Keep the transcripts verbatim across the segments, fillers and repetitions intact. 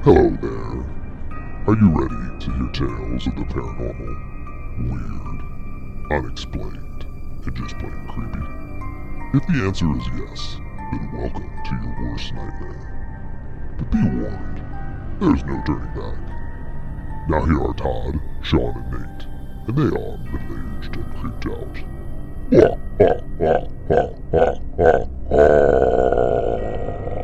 Hello there. Are you ready to hear tales of the paranormal, weird, unexplained, and just plain creepy? If the answer is yes, then welcome to your worst nightmare. But be warned, there's no turning back. Now here are Todd, Sean, and Nate, and they are middle-aged and creeped out. Wah, wah, wah, wah, wah, wah, wah.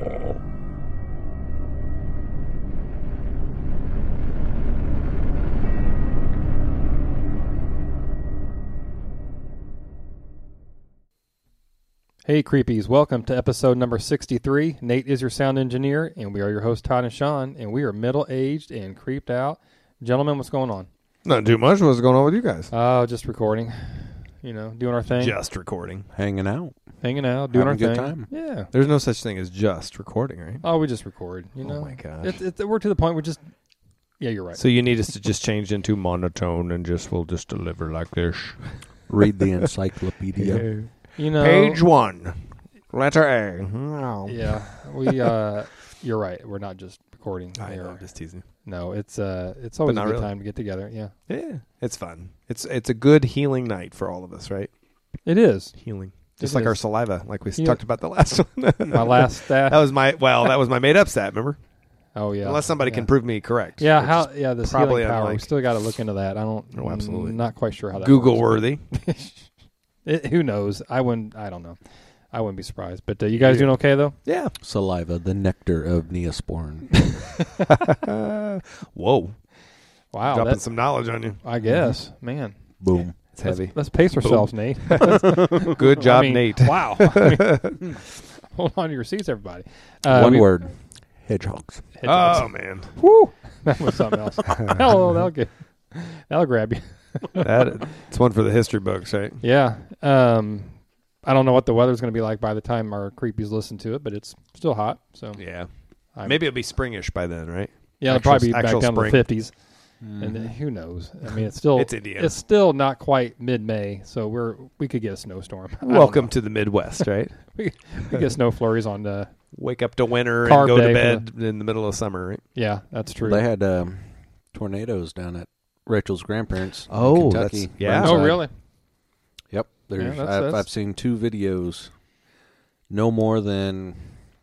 Hey Creepies, welcome to episode number sixty-three. Nate is your sound engineer, and we are your hosts, Todd and Sean, and we are middle-aged and creeped out. Gentlemen, what's going on? Not too much. What's going on with you guys? Oh, just recording. You know, doing our thing. Just recording. Hanging out. Hanging out, doing Having our a good thing. time. Yeah. There's no such thing as just recording, right? Oh, we just record, you know. Oh, my gosh. It's, it's, we're to the point we're just... Yeah, you're right. So you need us to just change into monotone and just we'll just deliver like this. Read the encyclopedia. You know... Page one. Letter A. Oh. Yeah, we... uh You're right. We're not just recording. I We're- know, I'm just teasing. No, it's uh, it's always a not good really. time to get together. Yeah, Yeah, it's fun. It's it's a good healing night for all of us, right? it is. Healing. Just It like is. our saliva, like we Yeah. talked about the last one. My last stat. That was my, well, that was my made up stat, remember? Oh yeah. Unless somebody yeah. can prove me correct. Yeah, which how? is Yeah, this probably healing power. We unlike- still got to look into that. I don't. Oh, absolutely. I'm not quite sure how that. Google works. worthy. It, who knows? I wouldn't. I don't know. I wouldn't be surprised. But uh, you guys Yeah. doing okay though? Yeah. Saliva, the nectar of Neosporin. Whoa. Wow. Dropping That, some knowledge on you. I guess, man. Boom. It's Let's, heavy. let's pace ourselves, Nate. Good job, I mean, Nate. Wow. I mean, hold on to your seats, everybody. Uh, One we- word. Hedgehogs. hedgehogs. Oh, man. Woo! That was something else. Hello, that'll get. That'll grab you. That, it's one for the history books, right? Yeah. Um, I don't know what the weather's going to be like by the time our creepies listen to it, but it's still hot. So Yeah. I'm- Maybe it'll be springish by then, right? yeah, it'll actual- probably be back actual down spring. to the fifties, and then who knows? I mean, it's still It's India. It's still not quite mid-May, so we're we could get a snowstorm. I don't Welcome know. to the Midwest, right? we could get snow flurries on the. Wake up to winter Carb and go day to for bed in the middle of summer, right? Yeah, that's true. They had um, tornadoes down at Rachel's grandparents Oh, in Kentucky. that's- yeah. Riverside. Oh, really? Yep. There's, that's- I've, that's- I've seen two videos, no more than,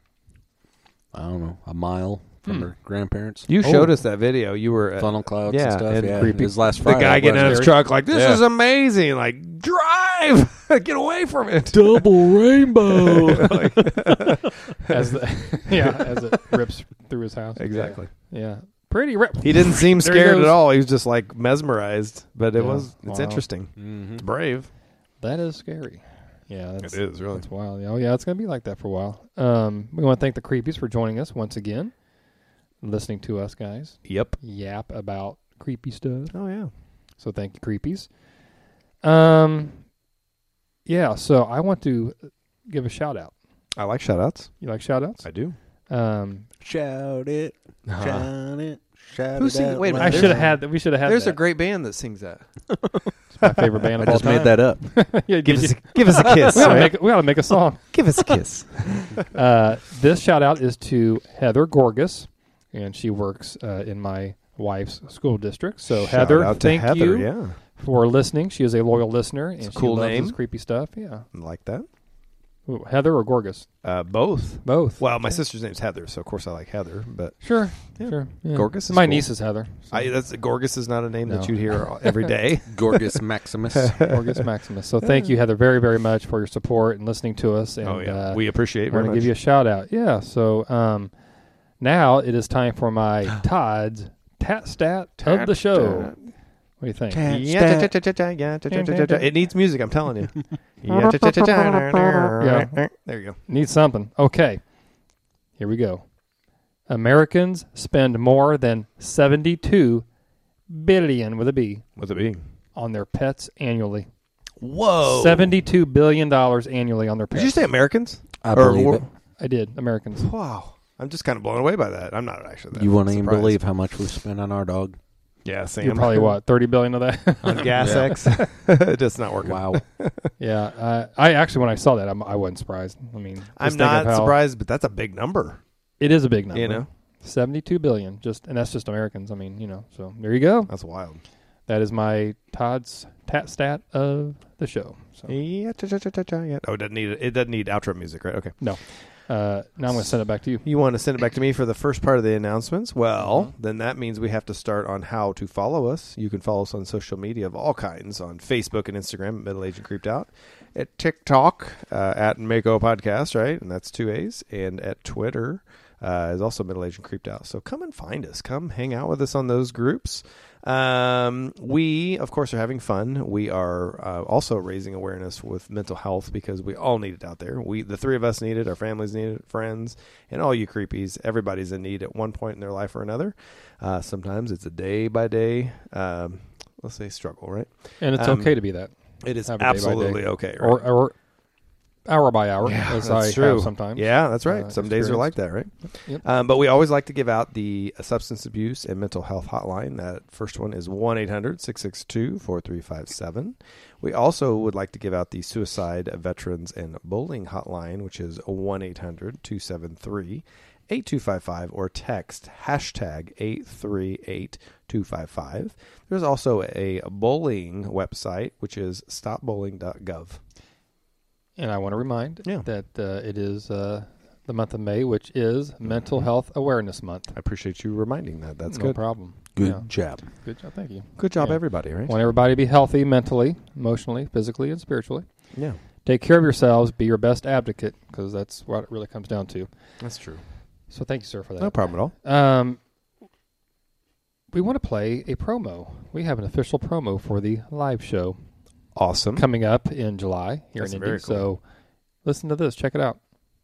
I don't know, a mile from Hmm. her grandparents. You Oh. showed us that video. You were at Funnel clouds yeah, and stuff. and yeah, creepy. It was last the Friday. guy getting out of his wasn't truck like, this Yeah. is amazing. Like, drive! Get away from it. Double rainbow. Like- As the yeah, as it rips through his house. exactly. Yeah, pretty rip. He didn't seem There he scared at goes. all. He was just like mesmerized. But it Yeah. was, it's Wow. interesting. Mhm. It's brave. That is scary. Yeah, that's, It is, really. That's wild. Oh, yeah, it's going to be like that for a while. Um, we want to thank the Creepies for joining us once again, listening to us guys Yep. yap about creepy stuff. Oh, yeah. So thank you, Creepies. Um, yeah, so I want to give a shout out. I like shout-outs. You like shout outs? I do. Um, Shout it. Shout it. Shout Who it sing- out wait a minute, I loud. should have had that. We should have had There's that. a great band that sings that. It's my favorite band I of all just time. made that up. yeah, Give did us, you? a, give us a kiss. we gotta right? make we gotta make a song. Give us a kiss. Uh, this shout out is to Heather Gorgas, and she works uh, in my wife's school district. So Shout Heather, out to thank Heather, you yeah. for listening. She is a loyal listener, and It's a she cool loves name. this creepy stuff. Yeah, I like that. Ooh, Heather or Gorgas? Uh, both. Both. Well, my Okay. sister's name's Heather, so of course I like Heather. But Sure, Yeah. sure. Yeah. Gorgas is my cool. niece is Heather. so- I, that's Gorgas is not a name No. that you'd hear every day. Gorgas Maximus. Gorgas Maximus. So thank you, Heather, very, very much for your support and listening to us. And, oh yeah, uh, we appreciate we're very going to much. give you a shout out. Yeah. So um, now it is time for my Todd's Tat Stat of the show. What do you think? Tat Yeah, stat. cha- cha- cha- yeah, cha- cha- cha- cha- cha. It needs music. I'm telling you. Yeah, cha- cha- cha- cha- Yeah. There you go. Needs something. Okay. Here we go. Americans spend more than seventy-two billion with a B What's it be? on their pets annually. Whoa. seventy-two billion dollars annually on their pets. Did you say Americans? I Or believe wor- it. I did. Americans. Wow. I'm just kind of blown away by that. I'm not actually that You won't even surprised. believe how much we spent on our dog. Yeah, Sam. You're probably what, thirty billion of that? on Gas Yeah. X. It's not working. Wow. Yeah. Uh, I actually, when I saw that, I'm, I wasn't surprised. I mean, just I'm think of not how- surprised, but that's a big number. It is a big number. You know? seventy-two billion. Just and that's just Americans. I mean, you know. So there you go. That's wild. That is my Todd's tat stat of the show. So. Yeah, cha, cha, cha, cha, cha, yeah. Oh, it doesn't need it doesn't need outro music, right? Okay. No. Uh, now I'm going to send it back to you. You want to send it back to me for the first part of the announcements? Well, then that means we have to start on how to follow us. You can follow us on social media of all kinds, on Facebook and Instagram at Middle Aged and Creeped Out, at TikTok uh, at Mako Podcast, right? And that's two A's. And at Twitter uh, is also Middle Aged and Creeped Out. So come and find us. Come hang out with us on those groups. Um, we, of course, are having fun. We are uh, also raising awareness with mental health because we all need it out there. We, the three of us need it, our families need it, friends, and all you creepies. Everybody's in need at one point in their life or another. Uh, sometimes it's a day by day, um, let's say struggle, right? And it's Um, okay to be that. It is Have a day by absolutely day. okay. Right? Or, or hour by hour, Yeah, as that's I true. have sometimes. Yeah, that's right. uh, Some days are like that, right? Yep. Um, but we always like to give out the uh, substance abuse and mental health hotline. That first one is one eight hundred six six two four three five seven. We also would like to give out the suicide, veterans, and bullying hotline, which is one eight hundred two seven three eight two five five, or text hashtag eight three eight two five five. There's also a bullying website, which is stop bullying dot gov. And I want to remind Yeah. that uh, it is uh, the month of May, which is Mental Health Awareness Month. I appreciate you reminding that. That's no good. problem. Good Yeah. job. Good job. Thank you. Good job, Yeah. everybody, right? Want everybody to be healthy mentally, emotionally, physically, and spiritually. Yeah, Take care of yourselves. Be your best advocate, because that's what it really comes down to. that's true. So thank you, sir, for that. No problem at all. Um, we want to play a promo. We have an official promo for the live show Awesome. coming up in July here That's in very Indy. cool. So listen to this. Check it out.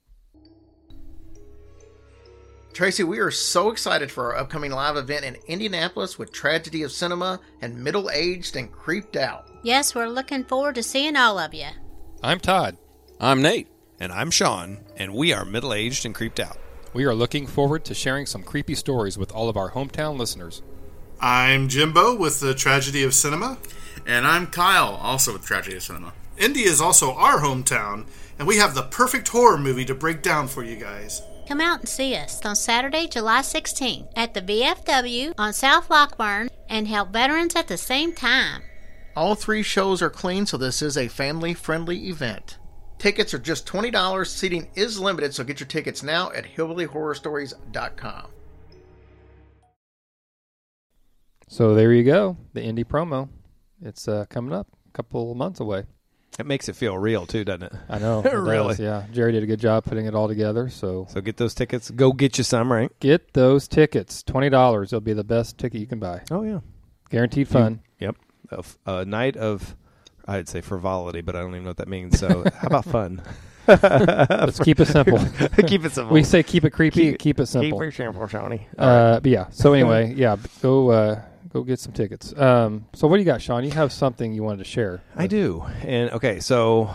Tracy, we are so excited for our upcoming live event in Indianapolis with Tragedy of Cinema and Middle Aged and Creeped Out. Yes, we're looking forward to seeing all of you. I'm Todd. I'm Nate. And I'm Sean, and we are middle-aged and creeped out. We are looking forward to sharing some creepy stories with all of our hometown listeners. I'm Jimbo with the Tragedy of Cinema. And I'm Kyle, also with Tragedy of Cinema. Indy is also our hometown, and we have the perfect horror movie to break down for you guys. Come out and see us on Saturday, July sixteenth at the V F W on South Lockburn and help veterans at the same time. All three shows are clean, so this is a family-friendly event. Tickets are just twenty dollars. Seating is limited, so get your tickets now at hillbilly horror stories dot com. So there you go. The indie promo. It's uh, coming up a couple of months away. It makes it feel real, too, doesn't it? I know. It Really? does, yeah. Jerry did a good job putting it all together. So So get those tickets. Go get you some, right? get those tickets. twenty dollars. It'll be the best ticket you can buy. Oh, yeah. Guaranteed fun. Yep. A, f- a night of, I'd say frivolity, but I don't even know what that means. So how about fun? Let's keep it simple. Keep it simple. We say keep it creepy, Keep keep it- it, simple. Keep it simple, Shawnee. Uh, but yeah. So anyway, yeah. Go uh, go get some tickets. Um, so what do you got, Sean? You have something you wanted to share. I do. And okay, so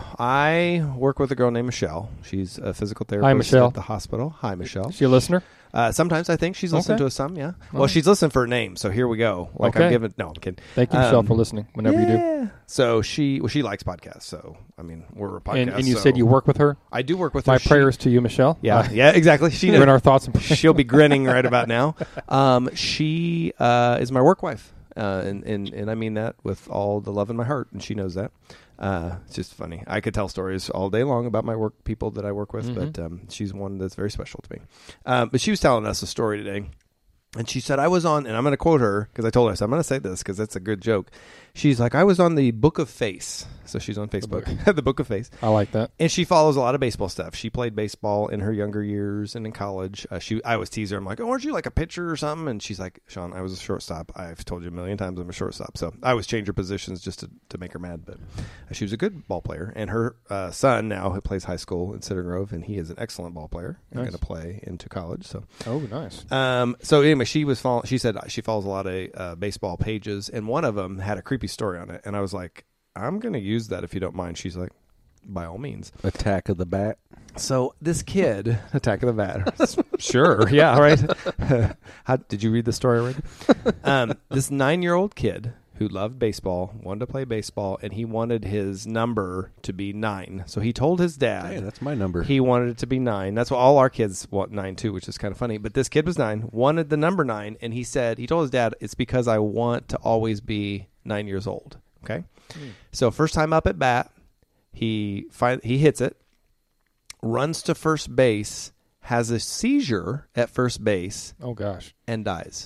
I work with a girl named Michelle. She's a physical therapist Michelle. at the hospital. Hi, Michelle. Is she a listener? Uh, sometimes I think she's listened Okay. to us some, yeah. All Well, right. she's listened for a name, so here we go. Like Okay. I'm giving, no, I'm kidding. Thank you, Michelle, Um, for listening whenever you do. Yeah. So she, well, she likes podcasts. So I mean, we're a podcast. And, and you so said you work with her. I do work with My her. She- prayers to you, Michelle. yeah, Uh, yeah, exactly. She You're in knows. our thoughts and prayers. She'll be grinning right about now. Um, she uh, is my work wife, uh, and, and and I mean that with all the love in my heart, and she knows that. Uh, it's just funny. I could tell stories all day long about my work people that I work with, Mhm. but um, she's one that's very special to me. Um, but she was telling us a story today. And she said, I was on, and I'm going to quote her, because I told her, I said, I'm going to say this, because that's a good joke. She's like, I was on the Book of Face. So she's on Facebook, the Book of Face. I like that. And she follows a lot of baseball stuff. She played baseball in her younger years and in college. Uh, she, I always tease her. I'm like, oh, aren't you like a pitcher or something? And she's like, Sean, I was a shortstop. I've told you a million times I'm a shortstop. So I always change her positions just to, to make her mad. But uh, she was a good ball player. And her uh, son now who plays high school in Cedar Grove, and he is an excellent ball player. And Nice. going to play into college. So Oh, nice. um, so anyway, she was follow- she said she follows a lot of uh, baseball pages, and one of them had a creepy story on it. And I was like, I'm going to use that if you don't mind. She's like, by all means. Attack of the Bat. So this kid, Attack of the Bat, sure, yeah, right. How, did you read the story already? Um, this nine-year-old kid who loved baseball, wanted to play baseball, and he wanted his number to be nine. So he told his dad. Hey, that's my number. He wanted it to be nine. That's what all our kids want, nine too, which is kind of funny. But this kid was nine, wanted the number nine, and he said, he told his dad, it's because I want to always be nine years old. Okay? Mm. So first time up at bat, he fi- he hits it, runs to first base, has a seizure at first base. Oh, gosh. And dies.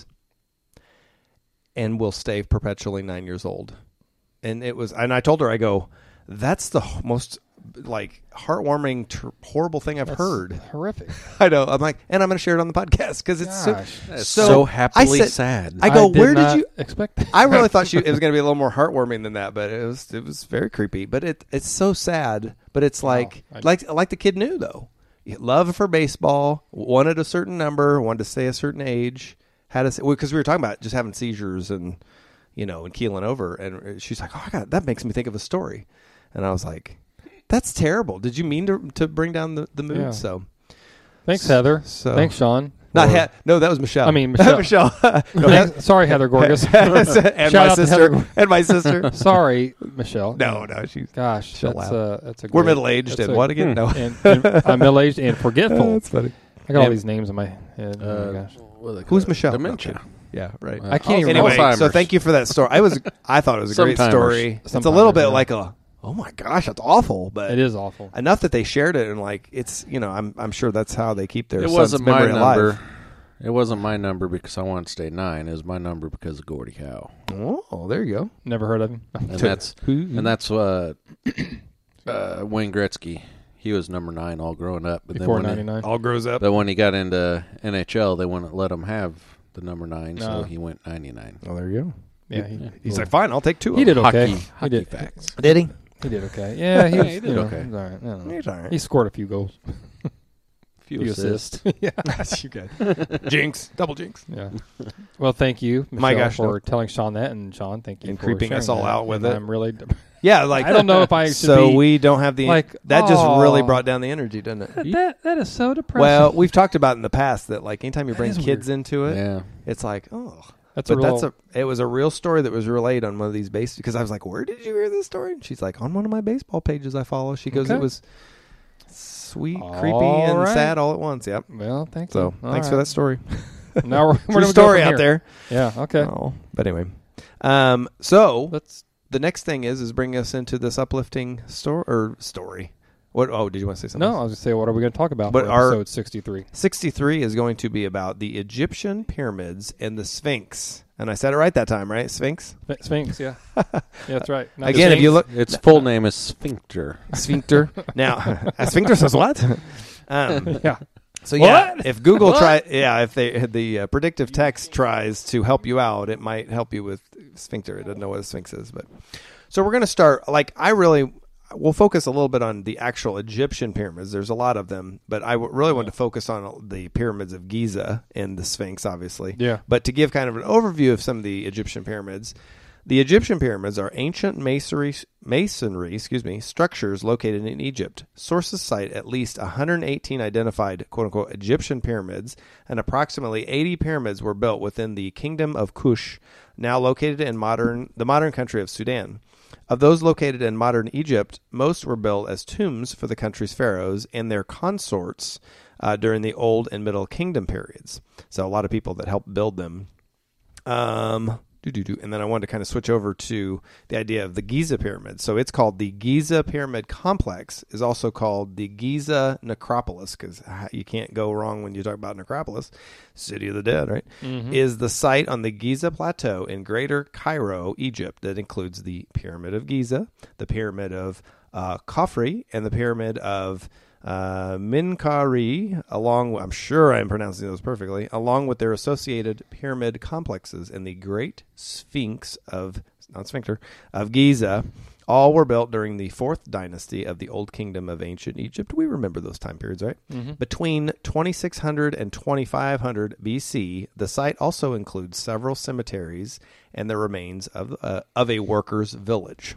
And will stay perpetually nine years old. And it was, and I told her, I go, that's the most like heartwarming, ter- horrible thing I've That's heard. Horrific. I know. I'm like, and I'm going to share it on the podcast because it's so, That's so, so happily I said, sad. I go, I did where not did you expect that? I really thought she, it was going to be a little more heartwarming than that, but it was, it was very creepy. But it, it's so sad. But it's like, I- like, like the kid knew though. Love for baseball, wanted a certain number, wanted to stay a certain age. Had a because we were talking about just having seizures and you know and keeling over, and she's like, "Oh, I got that makes me think of a story," and I was like, "That's terrible. Did you mean to to bring down the, the mood?" Yeah. So, Thanks, Heather. So- Thanks, Sean. not for- he- no, that was Michelle. I mean, Michelle. Michelle. No, Thanks- Sorry, Heather Gorgas. and Shout my out to sister Heather. and my sister. Sorry, Michelle. No, no, she's Gosh, Chill that's out. uh, that's a we're great- middle aged that's and a- what again? No, and, and I'm middle aged and forgetful. that's funny. I got all And- these names in my head. oh Uh, my gosh. what do they call Who's it? Michelle? Dementia. Yeah, right. I can't even Anyway, remember. so thank you for that story. I was, I thought it was a great Sometimers. story. It's a Sometimers, little bit yeah. like a, oh my gosh, that's awful, but It is awful. enough that they shared it and like it's, you know, I'm, I'm sure that's how they keep their It son's wasn't my memory alive. number. It wasn't my number because I wanted to stay nine. It was my number because of Gordie Howe, Oh, there you go. Never heard of him. and that's and that's uh, uh, Wayne Gretzky. He was number nine all growing up, but Before then when he, ninety-nine. All grows up. but when he got into N H L, they wouldn't let him have the number nine, so No. he went ninety-nine. Oh, there you go. Yeah, he, He's like, fine, I'll take two. he of did them. okay. Hockey, he hockey did. facts. Did he? He did okay. Yeah, he, Yeah, was, he did you know, okay. He, was all right. I don't know. He's all right. He scored a few goals. Few Few assists. assists. yeah. you good. Jinx. Double jinx. Yeah. Well, thank you, Michelle, My gosh, for no. telling Sean that, and Sean, thank you And for creeping us sharing all that. out with And it. I'm really Yeah, like I don't know if I should So be we don't have the like, that just really "Aw." brought down the energy, didn't it? that that is so depressing. Well, we've talked about in the past that like anytime you That bring is kids into it, Yeah. it's like, oh, that's but a real, that's a it was a real story that was relayed on one of these base because I was like, where did you hear this story? And she's like, on one of my baseball pages I follow. She goes, Okay. it was sweet, All creepy, and right. sad all at once. Yep. well, thank So you. All thanks for right. that story. Now we're, where True do we go story from out here? there. Yeah. Okay. Oh, but anyway, um, so Let's. the next thing is is bring us into this uplifting story or story. What? Oh, did you want to say something? No, I was going to say, what are we going to talk about But for our- episode sixty-three? sixty-three is going to be about the Egyptian pyramids and the Sphinx. And I said it right that time, right? Sphinx? Sph- Sphinx, yeah. yeah, that's right. Not Again, if you look... Its full name is Sphincter. Sphincter. Now, a sphincter says what? Um, yeah. so, yeah, What? if Google What? try, yeah, if they the uh, predictive text tries to help you out, it might help you with sphincter. It doesn't know what a sphinx is. But so we're going to start, like, I really... We'll focus a little bit on the actual Egyptian pyramids. There's a lot of them, but I w- really wanted to focus on the pyramids of Giza and the Sphinx, obviously. Yeah. But to give kind of an overview of some of the Egyptian pyramids, the Egyptian pyramids are ancient masonry, masonry, excuse me, structures located in Egypt. Sources cite at least one hundred eighteen identified "quote-unquote" Egyptian pyramids, and approximately eighty pyramids were built within the Kingdom of Kush, now located in modern the modern country of Sudan. Of those located in modern Egypt, most were built as tombs for the country's pharaohs and their consorts uh, during the Old and Middle Kingdom periods. So a lot of people that helped build them. Um, doo-doo-doo. And then I wanted to kind of switch over to the idea of the Giza Pyramid. So it's called the Giza Pyramid Complex, is also called the Giza Necropolis, because you can't go wrong when you talk about Necropolis, City of the Dead, right? Mm-hmm. Is the site on the Giza Plateau in Greater Cairo, Egypt, that includes the Pyramid of Giza, the Pyramid of uh, Khafre, and the Pyramid of uh, Minkari, along, I'm sure I'm pronouncing those perfectly, along with their associated pyramid complexes, and the Great Sphinx of, not Sphincter, of Giza. All were built during the fourth dynasty of the Old Kingdom of Ancient Egypt. We remember those time periods, right? Mm-hmm. Between twenty-six hundred and twenty-five hundred B C, the site also includes several cemeteries and the remains of uh, of a workers' village.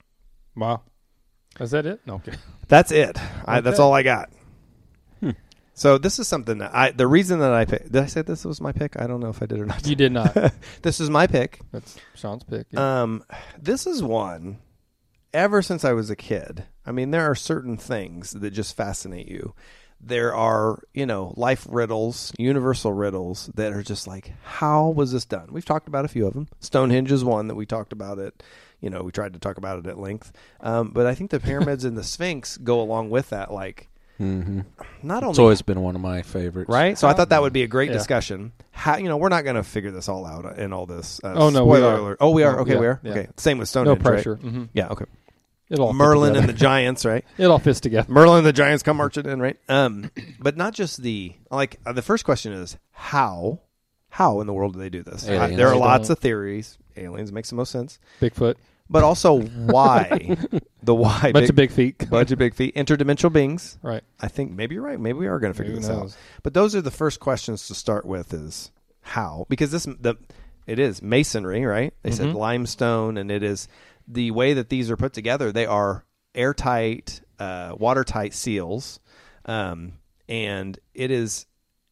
Wow. Is that it? No. Okay. That's it. I, that's Okay. all I got. So this is something that I. The reason that I picked. Did I say this was my pick? I don't know if I did or not. You did not. This is my pick. That's Sean's pick. Yeah. Um, this is one. Ever since I was a kid, I mean, there are certain things that just fascinate you. There are, you know, life riddles, universal riddles that are just like, how was this done? We've talked about a few of them. Stonehenge is one that we talked about it. You know, we tried to talk about it at length. Um, but I think the pyramids and the Sphinx go along with that. Like, Mm-hmm. not only It's always been one of my favorites. right. So I thought that would be a great Yeah. discussion. How you know we're not going to figure this all out in all this. Uh, Oh, no, we spoiler are. alert. Oh, we are. Oh, Okay, yeah, we are. yeah. Okay. Same with No Stonehenge. pressure. Right? hmm Yeah. Okay. It all fit Merlin and the together. Giants. Right. It all fits together. Merlin and the Giants come marching in. Right. Um. But not just the like. Uh, the first question is how. How in the world do they do this? Aliens. I- there are They lots don't. of theories. Aliens makes the most sense. Bigfoot. But also why? the why. Bunch of big feet. bunch of big feet. Interdimensional beings. Right. I think maybe you're right. Maybe we are going to figure Who this knows? out. But those are the first questions to start with: is how? Because this the it is masonry, right? They said Mhm. limestone, and it is the way that these are put together. They are airtight, uh, watertight seals, um, and it is.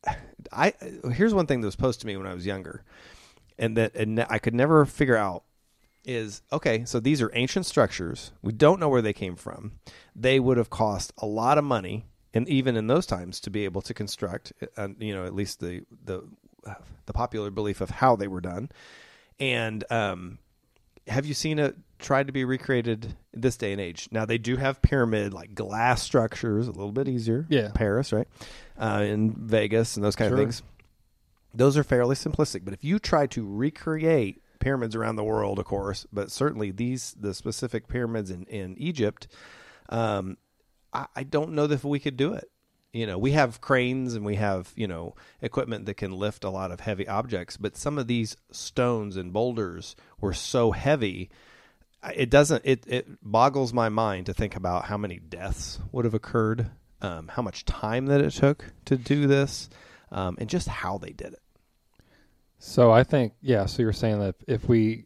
I here's one thing that was posed to me when I was younger, and that and I could never figure out. Is okay, so these are ancient structures. We don't know where they came from. They would have cost a lot of money, and even in those times, to be able to construct, uh, you know, at least the the uh, the popular belief of how they were done. And um, have you seen it tried to be recreated in this day and age? Now they do have pyramid like glass structures, a little bit easier. Yeah. Paris, right, uh, in Vegas, and those kind Sure. of things. Those are fairly simplistic, but if you try to recreate pyramids around the world, of course, but certainly these the specific pyramids in in Egypt, um, I, I don't know if we could do it. You know, we have cranes and we have you know equipment that can lift a lot of heavy objects, but some of these stones and boulders were so heavy, it doesn't. It it boggles my mind to think about how many deaths would have occurred, um, how much time that it took to do this, um, and just how they did it. So I think, yeah, so you're saying that if we,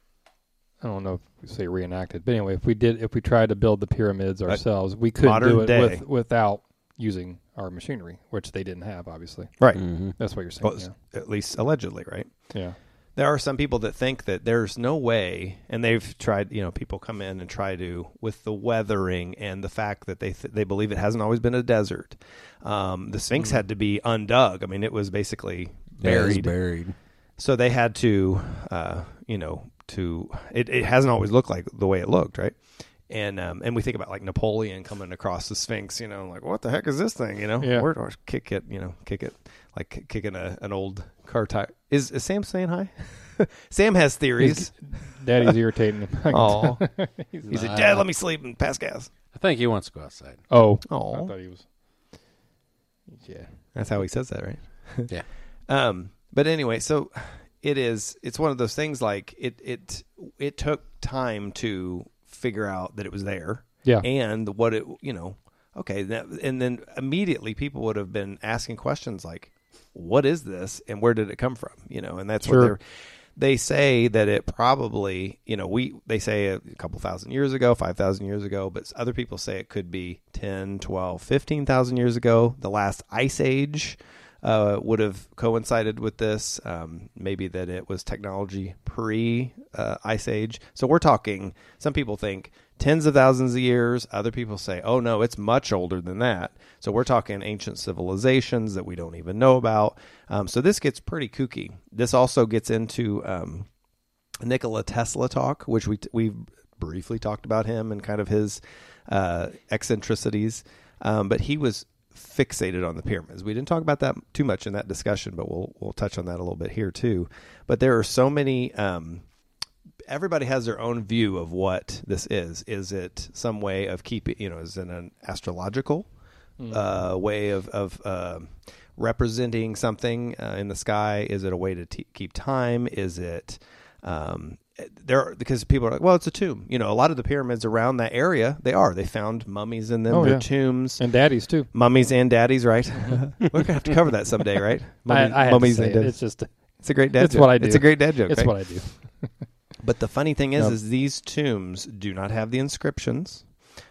I don't know if we say reenacted, but anyway, if we did, if we tried to build the pyramids ourselves, we couldn't modern do it day. with, without using our machinery, which they didn't have, obviously. Right. Mm-hmm. That's what you're saying. Well, at least allegedly, right? yeah. yeah. There are some people that think that there's no way, and they've tried, you know, people come in and try to, with the weathering and the fact that they th- they believe it hasn't always been a desert. Um, the Sphinx Mm. had to be undug. I mean, it was basically Yeah, it's buried. buried. So they had to, uh, you know, to, it, it hasn't always looked like the way it looked, right? And um, and we think about like Napoleon coming across the Sphinx, you know, like what the heck is this thing, you know? Yeah. Or, or kick it, you know, kick it like kicking a, an old car tire. Is, is Sam saying hi? Sam has theories. Daddy's irritating him. Oh, He's he said, Nah. "Dad, let me sleep and pass gas." I think he wants to go outside. Oh. Oh, I thought he was. Yeah. that's how he says that, right? Yeah. Um, but anyway, so it is. It's one of those things. Like it, it, it took time to figure out that it was there. Yeah. And what it, you know, okay, that, and then immediately people would have been asking questions like, "What is this, and where did it come from?" You know, and that's Sure. what they're. They say that it probably, you know, we they say a couple thousand years ago, five thousand years ago, but other people say it could be ten, twelve, fifteen thousand years ago. The last ice age uh, would have coincided with this. Um, maybe that it was technology pre uh, ice age. So we're talking, some people think tens of thousands of years. Other people say, oh no, it's much older than that. So we're talking ancient civilizations that we don't even know about. Um, so this gets pretty kooky. This also gets into um, Nikola Tesla talk, which we we briefly talked about him and kind of his uh, eccentricities. Um, but he was fixated on the pyramids. We didn't talk about that too much in that discussion, but we'll we'll touch on that a little bit here too. But there are so many. Um, everybody has their own view of what this is. Is it some way of keeping? You know, is it an astrological Mm. uh, way of of uh, representing something uh, in the sky? Is it a way to t- keep time? Is it um, there? Are, because people are like, well, it's a tomb. You know, a lot of the pyramids around that area, they are. They found mummies in them. Oh, They're yeah. tombs. And daddies, too. Mummies and daddies, right? We're gonna have to cover that someday, right? Mummies, I, I had mummies to say and it. daddies. It's just, It's a great dad it's joke. what I do. It's a great dad joke. it's right? what I do. But the funny thing is, Nope. is these tombs do not have the inscriptions.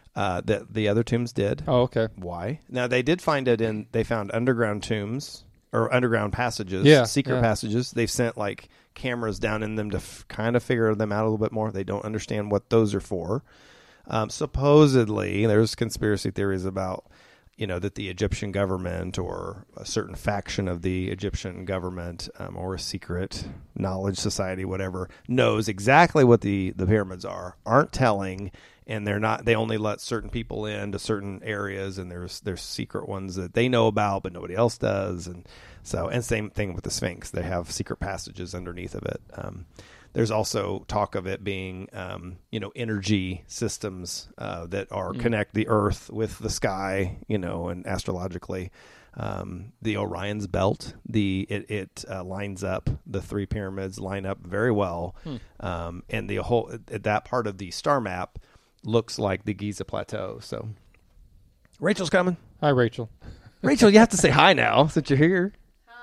Uh, the the other tombs did. Oh, okay. Why? Now they did find it in. They found underground tombs or underground passages. Yeah, secret yeah. passages. They've sent like cameras down in them to f- kind of figure them out a little bit more. They don't understand what those are for. Um, supposedly, there's conspiracy theories about, you know, that the Egyptian government or a certain faction of the Egyptian government um, or a secret knowledge society, whatever, knows exactly what the, the pyramids are, aren't telling, and they're not. They only let certain people in to certain areas, and there's there's secret ones that they know about, but nobody else does, and so and same thing with the Sphinx. They have secret passages underneath of it. Um, There's also talk of it being, um, you know, energy systems uh, that are Mm. connect the Earth with the sky, you know, and astrologically, um, the Orion's belt, the it, it uh, lines up the three pyramids line up very well, Hmm. um, and the whole that part of the star map looks like the Giza Plateau. So, Rachel's coming. Hi, Rachel. Rachel, you have to say hi now since you're here.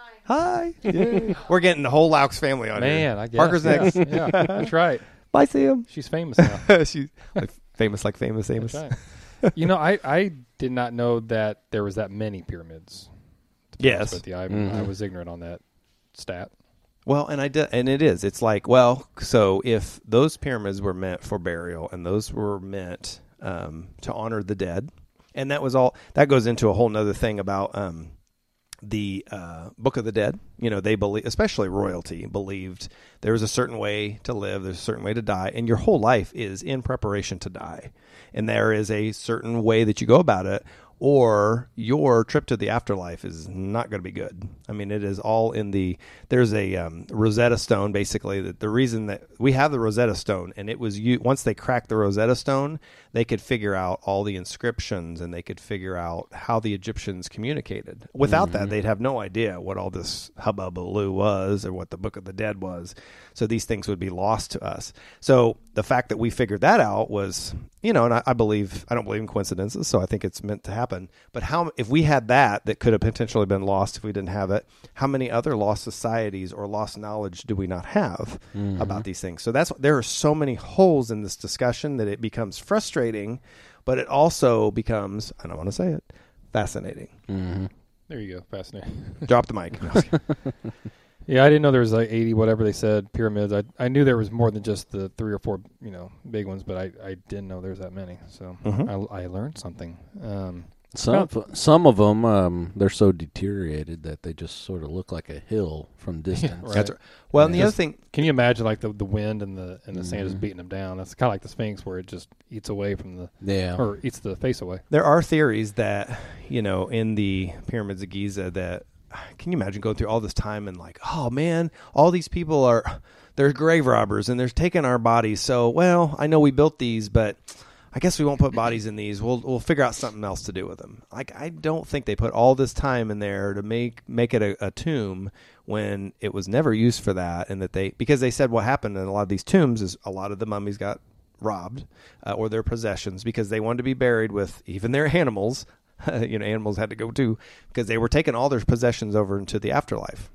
Hi. Yay. We're getting the whole Laux family on here. Man, I guess. Parker's yeah. next. Yeah, that's right. Bye, Sam. She's famous now. She's like famous, like famous, Amos. That's right. You know, I, I did not know that there was that many pyramids. To be honest Yes. with you. I, Mhm. I was ignorant on that stat. Well, and I did, and it is. It's like, well, so if those pyramids were meant for burial, and those were meant um, to honor the dead, and that was all. That goes into a whole nother thing about um, the uh, Book of the Dead. You know, they believe, especially royalty, believed there was a certain way to live, there's a certain way to die, and your whole life is in preparation to die, and there is a certain way that you go about it, or your trip to the afterlife is not going to be good. I mean, it is all in the, there's a um, Rosetta Stone, basically, that the reason that we have the Rosetta Stone, and it was, you once they cracked the Rosetta Stone, they could figure out all the inscriptions, and they could figure out how the Egyptians communicated. Without that, they'd have no idea what all this hubbubaloo was, or what the Book of the Dead was. So these things would be lost to us. So the fact that we figured that out was, you know, and I, I believe, I don't believe in coincidences, so I think it's meant to happen. But how, if we had that, that could have potentially been lost if we didn't have it, how many other lost societies or lost knowledge do we not have Mhm. about these things? So that's, there are so many holes in this discussion that it becomes frustrating, but it also becomes, I don't want to say it, fascinating. Mhm. There you go. Fascinating. Drop the mic. No, I was kidding. Yeah, I didn't know there was like eighty, whatever they said, pyramids. I I knew there was more than just the three or four, you know, big ones, but I, I didn't know there was that many. So Mhm. I, I learned something. Um, Some some of them, um, they're so deteriorated that they just sort of look like a hill from distance. right. That's right. Well, and the Yeah. other thing, Can you imagine like the, the wind and the and the sand is Mhm. beating them down? That's kind of like the Sphinx, where it just eats away from the Yeah. or eats the face away. there are theories that, you know, in the pyramids of Giza that, can you imagine going through all this time and like, oh man, all these people are, they're grave robbers and they're taking our bodies. So, well, I know we built these, but I guess we won't put bodies in these. We'll we'll figure out something else to do with them. Like, I don't think they put all this time in there to make make it a, a tomb when it was never used for that. And that they, because they said what happened in a lot of these tombs is a lot of the mummies got robbed uh, or their possessions because they wanted to be buried with even their animals. You know, animals had to go too because they were taking all their possessions over into the afterlife.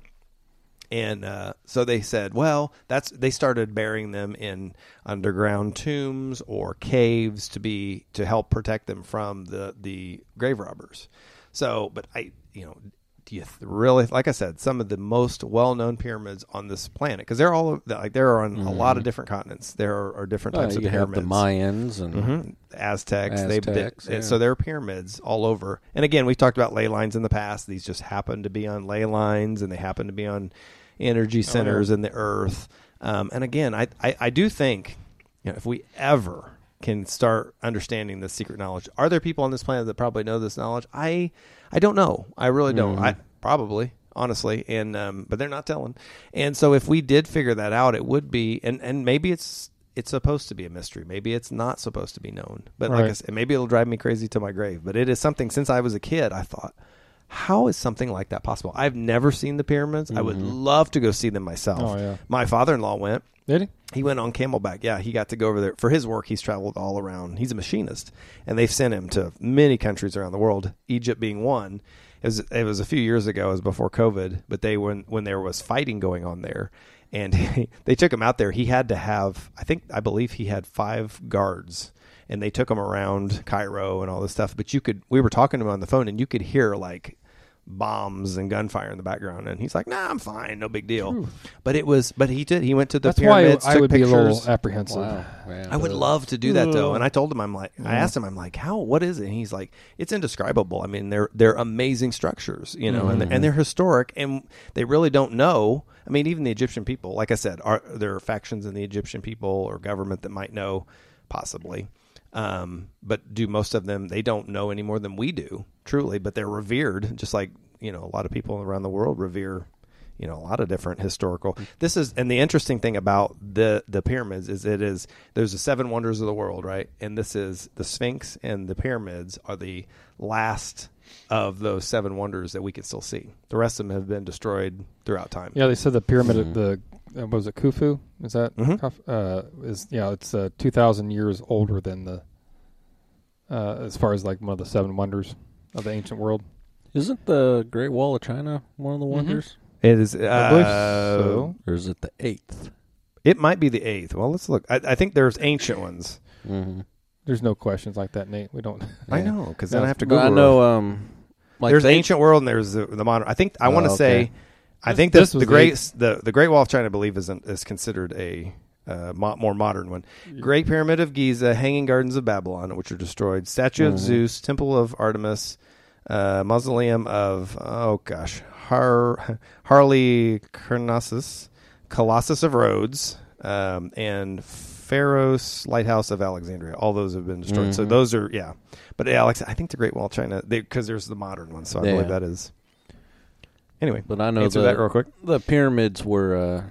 And uh, so they said, well, that's they started burying them in underground tombs or caves to be to help protect them from the the grave robbers. So, but I, you know, do you th- really, like I said, some of the most well-known pyramids on this planet, because they're all like they're on a lot of different continents. There are, are different Well, types of you have pyramids. the Mayans and Mhm. Aztecs. They, Aztecs, they, yeah. So there are pyramids all over. And again, we've talked about ley lines in the past. These just happen to be on ley lines, and they happen to be on energy centers in the earth. Um, and again, I, I, I do think, you know, if we ever can start understanding this secret knowledge, are there people on this planet that probably know this knowledge? I I don't know. I really don't. Mhm. I probably. Honestly, and um, but they're not telling. And so, if we did figure that out, it would be, and, and maybe it's it's supposed to be a mystery. Maybe it's not supposed to be known. But like Right. I said, maybe it'll drive me crazy to my grave. But it is something. Since I was a kid, I thought, how is something like that possible? I've never seen the pyramids. I would Mhm. love to go see them myself. Oh, yeah. My father-in-law went. Did he? He went on Camelback. Yeah, he got to go over there for his work. He's traveled all around. He's a machinist, and they've sent him to many countries around the world. Egypt being one. It was, it was a few years ago. It was before COVID, but they when when there was fighting going on there, and he, they took him out there. He had to have, I think, I believe he had five guards, and they took them around Cairo and all this stuff. But you could, we were talking to him on the phone, and you could hear like bombs and gunfire in the background, and he's like, "Nah, I'm fine, no big deal." Whew. But it was, but he did. He went to the That's why pyramids, I took would pictures. be a little apprehensive. Wow. Yeah, I would but- love to do that though, Ugh. and I told him, I'm like, I asked him, I'm like, how? What is it? And he's like, it's indescribable. I mean, they're they're amazing structures, you know, Mm-hmm. and and they're historic, and they really don't know. I mean, even the Egyptian people, like I said, are there are factions in the Egyptian people or government that might know, possibly, um, but do most of them? They don't know any more than we do, truly. But they're revered, just like you know, a lot of people around the world revere. You know, a lot of different historical. This is, and the interesting thing about the the pyramids is it is there's the seven wonders of the world, right? And this is the Sphinx and the pyramids are the last of those seven wonders that we can still see. The rest of them have been destroyed throughout time. Yeah, they said the pyramid, of the uh, what was it, Khufu? Is that Mhm. Khuf- uh, is yeah? It's uh, two thousand years older than the uh, as far as like one of the seven wonders of the ancient world. Isn't the Great Wall of China one of the wonders? It is. Uh, I believe so. Or is it the eighth? It might be the eighth. Well, let's look. I, I think there's ancient ones. Mm-hmm. There's no questions like that, Nate. We don't. I Yeah. know because then Yeah. I have to go. I know. Um, like there's they- ancient world and there's the, the modern. I think I Oh, want to okay. say. I This- think this that was the the great eighth. the the Great Wall of China, I believe, is is considered a uh, mo- more modern one. Great Pyramid of Giza, Hanging Gardens of Babylon, which are destroyed. Statue of Mhm. Zeus, Temple of Artemis, uh, Mausoleum of oh gosh, Har Harley Carnassus, Colossus of Rhodes, um, and Pharos Lighthouse of Alexandria. All those have been destroyed. So Mhm. those are yeah. But Alex, I think the Great Wall of China, because there's the modern one, so I Yeah. believe that is. Anyway, But I know answer the, that real quick. the pyramids were uh,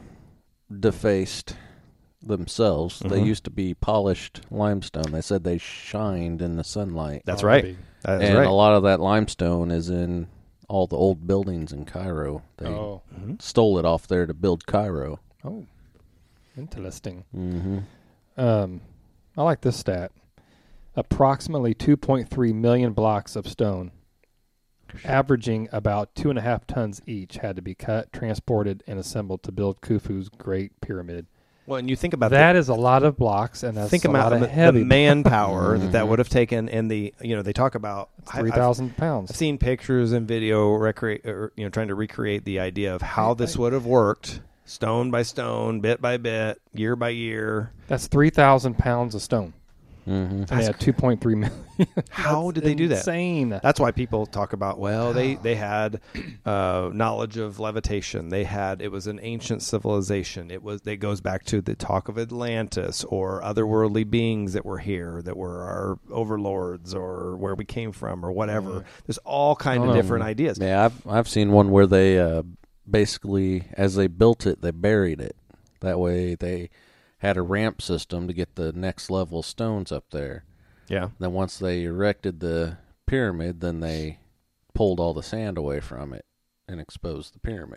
defaced themselves. They Mhm. used to be polished limestone. They said they shined in the sunlight. That's Oh, right. maybe. That's and right. a lot of that limestone is in all the old buildings in Cairo. They Oh, Mhm. stole it off there to build Cairo. oh, interesting. Mm-hmm. Um, I like this stat. Approximately two point three million blocks of stone, averaging about two and a half tons each, had to be cut, transported, and assembled to build Khufu's Great Pyramid. Well, and you think about That is a lot of blocks, and the, that's think a about lot the, of heavy. the manpower that that Mhm. would have taken, and the you know they talk about I- Three I've- thousand pounds. I've seen pictures and video recreate, or, you know, trying to recreate the idea of how this would have worked, stone by stone, bit by bit, year by year. That's three thousand pounds of stone. Mm-hmm. And they That's had two point three million. How did they do that? Insane. That's why people talk about, well, they, they had uh, knowledge of levitation. They had, it was an ancient civilization. It was, it goes back to the talk of Atlantis or otherworldly beings that were here, that were our overlords or where we came from or whatever. There's all kind of Oh. different ideas. Yeah, I've I've seen one where they uh, basically, as they built it, they buried it. That way, they had a ramp system to get the next level stones up there. Yeah. Then once they erected the pyramid, then they pulled all the sand away from it and exposed the pyramid.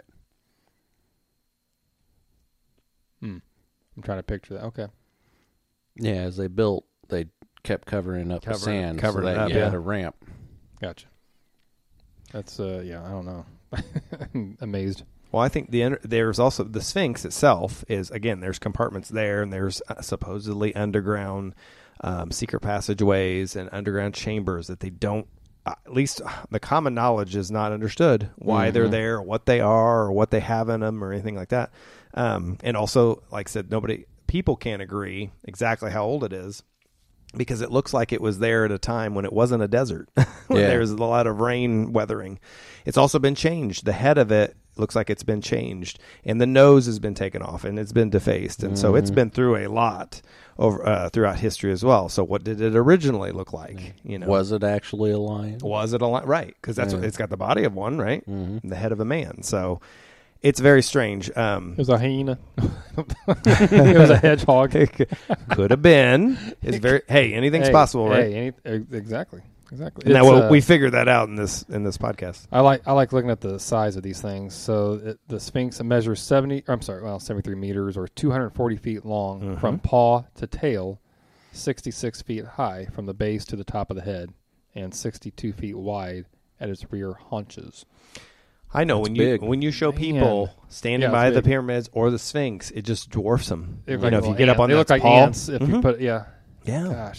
Hmm. I'm trying to picture that. Okay. Yeah, as they built, they kept covering up Covering- the sand covering so it that up, you had yeah. a ramp. Gotcha. That's, uh, yeah, I don't know. I'm amazed. Well, I think the under- there's also the Sphinx itself is, again, there's compartments there, and there's uh, supposedly underground um, secret passageways and underground chambers that they don't, uh, at least uh, the common knowledge is not understood why they're Mhm. there, or what they are, or what they have in them, or anything like that. Um, and also, like I said, nobody, people can't agree exactly how old it is, because it looks like it was there at a time when it wasn't a desert. when Yeah. There's a lot of rain weathering. It's also been changed. The head of it looks like it's been changed, and the nose has been taken off, and it's been defaced, and so it's Mhm. been through a lot over uh, throughout history as well. So what did it originally look like? You know, Was it actually a lion? was it a li- right? Because that's Yeah. what, it's got the body of one, right? Mhm. And the head of a man. So it's very strange. Um, It was a hyena. It was a hedgehog. could have been. It's very hey, anything's Hey, possible, right? Hey, any, exactly. Exactly. Now It's, well, uh, we figured that out in this in this podcast. I like I like looking at the size of these things. So it, the Sphinx measures seventy. Or I'm sorry, well, seventy-three meters or two hundred forty feet long Mhm. from paw to tail, sixty-six feet high from the base to the top of the head, and sixty-two feet wide at its rear haunches. I know It's when you big. when you show Man. people standing Yeah, it's by the big. pyramids or the Sphinx, it just dwarfs them. They You look know, like if you little get up ant- on they that look like paw, ants. If you Mhm. put yeah, yeah, gosh,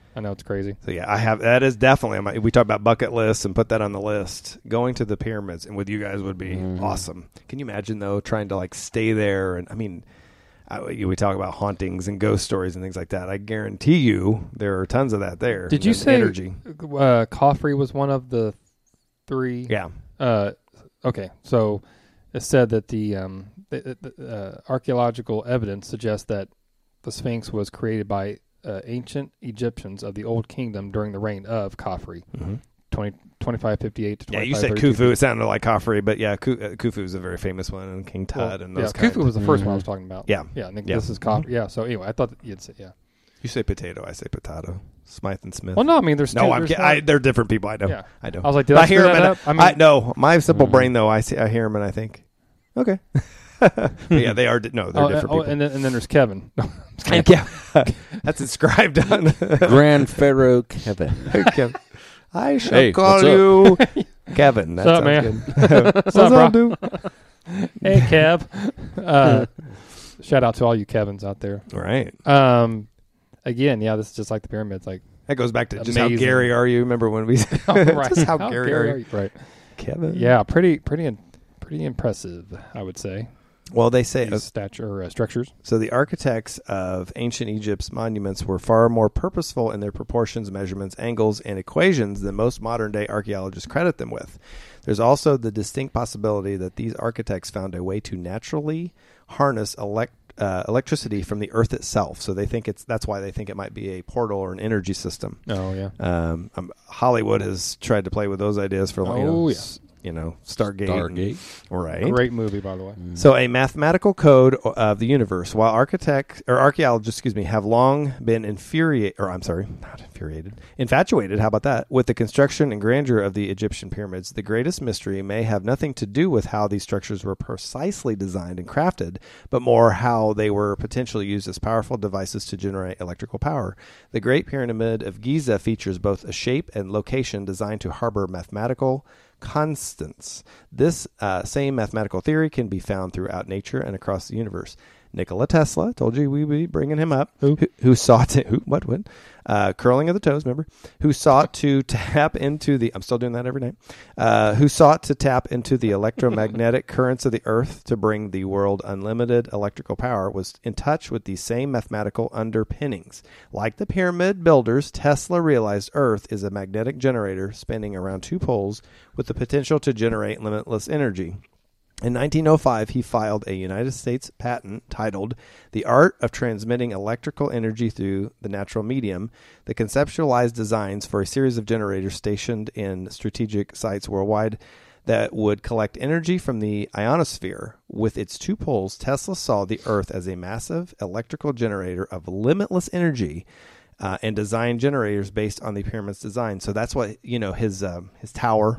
I know it's crazy. So yeah, I have. That is definitely on my. We talk about bucket lists and put that on the list. Going to the pyramids and with you guys would be Mhm. awesome. Can you imagine though trying to like stay there? And I mean, I, we talk about hauntings and ghost stories and things like that. I guarantee you there are tons of that there. Did you And say energy? Uh, Caufrey was one of the three? Yeah. Uh, okay, so it said that the, um, the, the uh, archaeological evidence suggests that the Sphinx was created by uh, ancient Egyptians of the Old Kingdom during the reign of Caufrey, Mm-hmm. twenty, twenty-five fifty-eight to Yeah, twenty-five you said thirty-two. Khufu. It sounded like Khafre, but yeah, Khu- uh, Khufu is a very famous one, and King Well, Tut and yeah, those kinds. Khufu was the 1st one I Mhm. was talking about. Yeah. Yeah, I think Yeah. this is Caufrey. Yeah, so anyway, I thought that you'd say, yeah. You say potato, I say potato. Smythe and Smith. Well, no, I mean, there's two. no, I'm there's kidding. not- I, they're different people. I know. Yeah. I know. I was like, did But I, hear screw him that and up? I I, mean, I no, my simple Mhm. brain though. I see, I hear him and I think, okay. But yeah, they are. di- No, they're oh, different oh, people. and then and then there's Kevin. And yeah, that's inscribed on. Grand Pharaoh Kevin. Kevin. I shall Hey, call what's up? you Kevin. That What's up, sounds man? good. What's up, up, bro? dude? Hey, Kev. Uh, shout out to all you Kevins out there. Right. Um, again, yeah, this is just like the pyramids. Like, That goes back to just how Amazing. Gary are you? Remember when we? oh, right. Just how, Gary, are you? Right. Kevin. Yeah, pretty, pretty, in- pretty impressive, I would say. Well, they say These stature uh, structures. so. The architects of ancient Egypt's monuments were far more purposeful in their proportions, measurements, angles, and equations than most modern-day archaeologists credit them with. There's also the distinct possibility that these architects found a way to naturally harness elect, uh, electricity from the Earth itself. So they think it's that's why they think it might be a portal or an energy system. Oh yeah. Um, um, Hollywood has tried to play with those ideas for, you know, Oh, yeah. s- you know, Stargate. and- Stargate. right. Great movie, by the way. So, a mathematical code of the universe. While architects or archaeologists, excuse me, have long been infuriated, or I'm sorry, not infuriated, infatuated. How about that? With the construction and grandeur of the Egyptian pyramids, the greatest mystery may have nothing to do with how these structures were precisely designed and crafted, but more how they were potentially used as powerful devices to generate electrical power. The Great Pyramid of Giza features both a shape and location designed to harbor mathematical constants. This uh, same mathematical theory can be found throughout nature and across the universe. Nikola Tesla, told you we'd be bringing him up, who, who sought to, who, what, what? Uh, curling of the toes, remember? Who sought to tap into the, I'm still doing that every night, uh, who sought to tap into the electromagnetic currents of the earth to bring the world unlimited electrical power, was in touch with these same mathematical underpinnings. Like the pyramid builders, Tesla realized Earth is a magnetic generator spinning around two poles with the potential to generate limitless energy. In nineteen oh five, he filed a United States patent titled The Art of Transmitting Electrical Energy Through the Natural Medium, that conceptualized designs for a series of generators stationed in strategic sites worldwide that would collect energy from the ionosphere. With its two poles, Tesla saw the Earth as a massive electrical generator of limitless energy, uh, and designed generators based on the pyramid's design. So that's what, you know, his um, his tower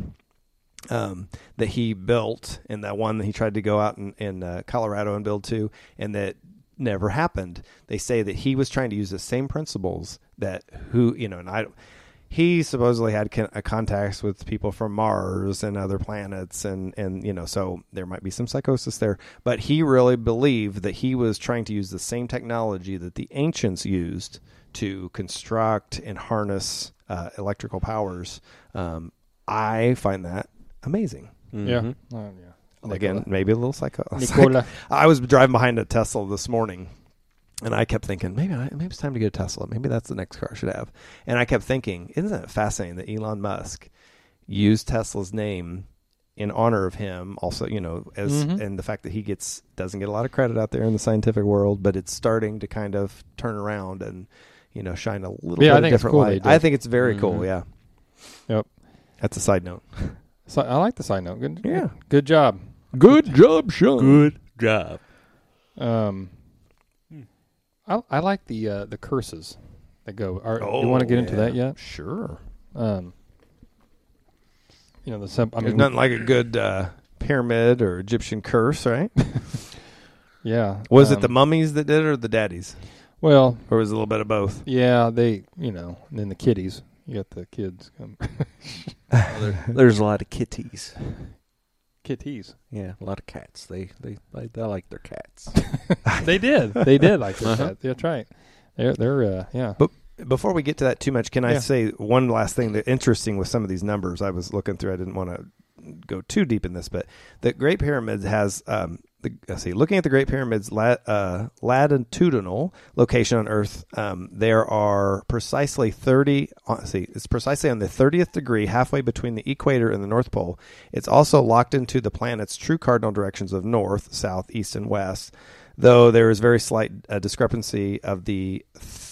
Um, that he built, and that one that he tried to go out in, in uh, Colorado and build too, and that never happened. They say that he was trying to use the same principles that who, you know, and I, he supposedly had con- a contacts with people from Mars and other planets, and, and, you know, so there might be some psychosis there, but he really believed that he was trying to use the same technology that the ancients used to construct and harness uh, electrical powers. Um, I find that amazing. Yeah. Oh, yeah. Again, maybe a little psycho. Nikola. I was driving behind a Tesla this morning, and I kept thinking, maybe I, maybe it's time to get a Tesla. Maybe that's the next car I should have. And I kept thinking, isn't it fascinating that Elon Musk used Tesla's name in honor of him? Also, you know, as Mhm. and the fact that he gets doesn't get a lot of credit out there in the scientific world, but it's starting to kind of turn around and, you know, shine a little Yeah, I bit of think it's different cool they light. did. I think it's very Mhm. cool. Yeah. Yep. That's a side note. So I like the side note. Good. Yeah. Good job. Good job, Sean. Good job. Um, I I like the uh, the curses that go. Are, Oh, you want to get into yeah. that yet? Sure. Um, you know the sim- I There's mean, nothing like a good uh, pyramid or Egyptian curse, right? yeah. Was it um, the mummies that did it or the daddies? Well, Or was it a little bit of both? yeah. They, you know, and then the kiddies. You got the kids. Come. There's a lot of kitties. Kitties. Yeah, a lot of cats. They they they, they like their cats. They did. They did like their Uh-huh. cat. That's right. They're they're uh, yeah. But Before we get to that too much, can I Yeah. say one last thing that interesting with some of these numbers I was looking through? I didn't want to go too deep in this, but the Great Pyramid has, um, the, let's see, looking at the Great Pyramid's lat, uh, latitudinal location on Earth, um, there are precisely thirty, uh, let's see, it's precisely on the thirtieth degree, halfway between the equator and the North Pole. It's also locked into the planet's true cardinal directions of north, south, east, and west, though there is very slight uh, discrepancy of the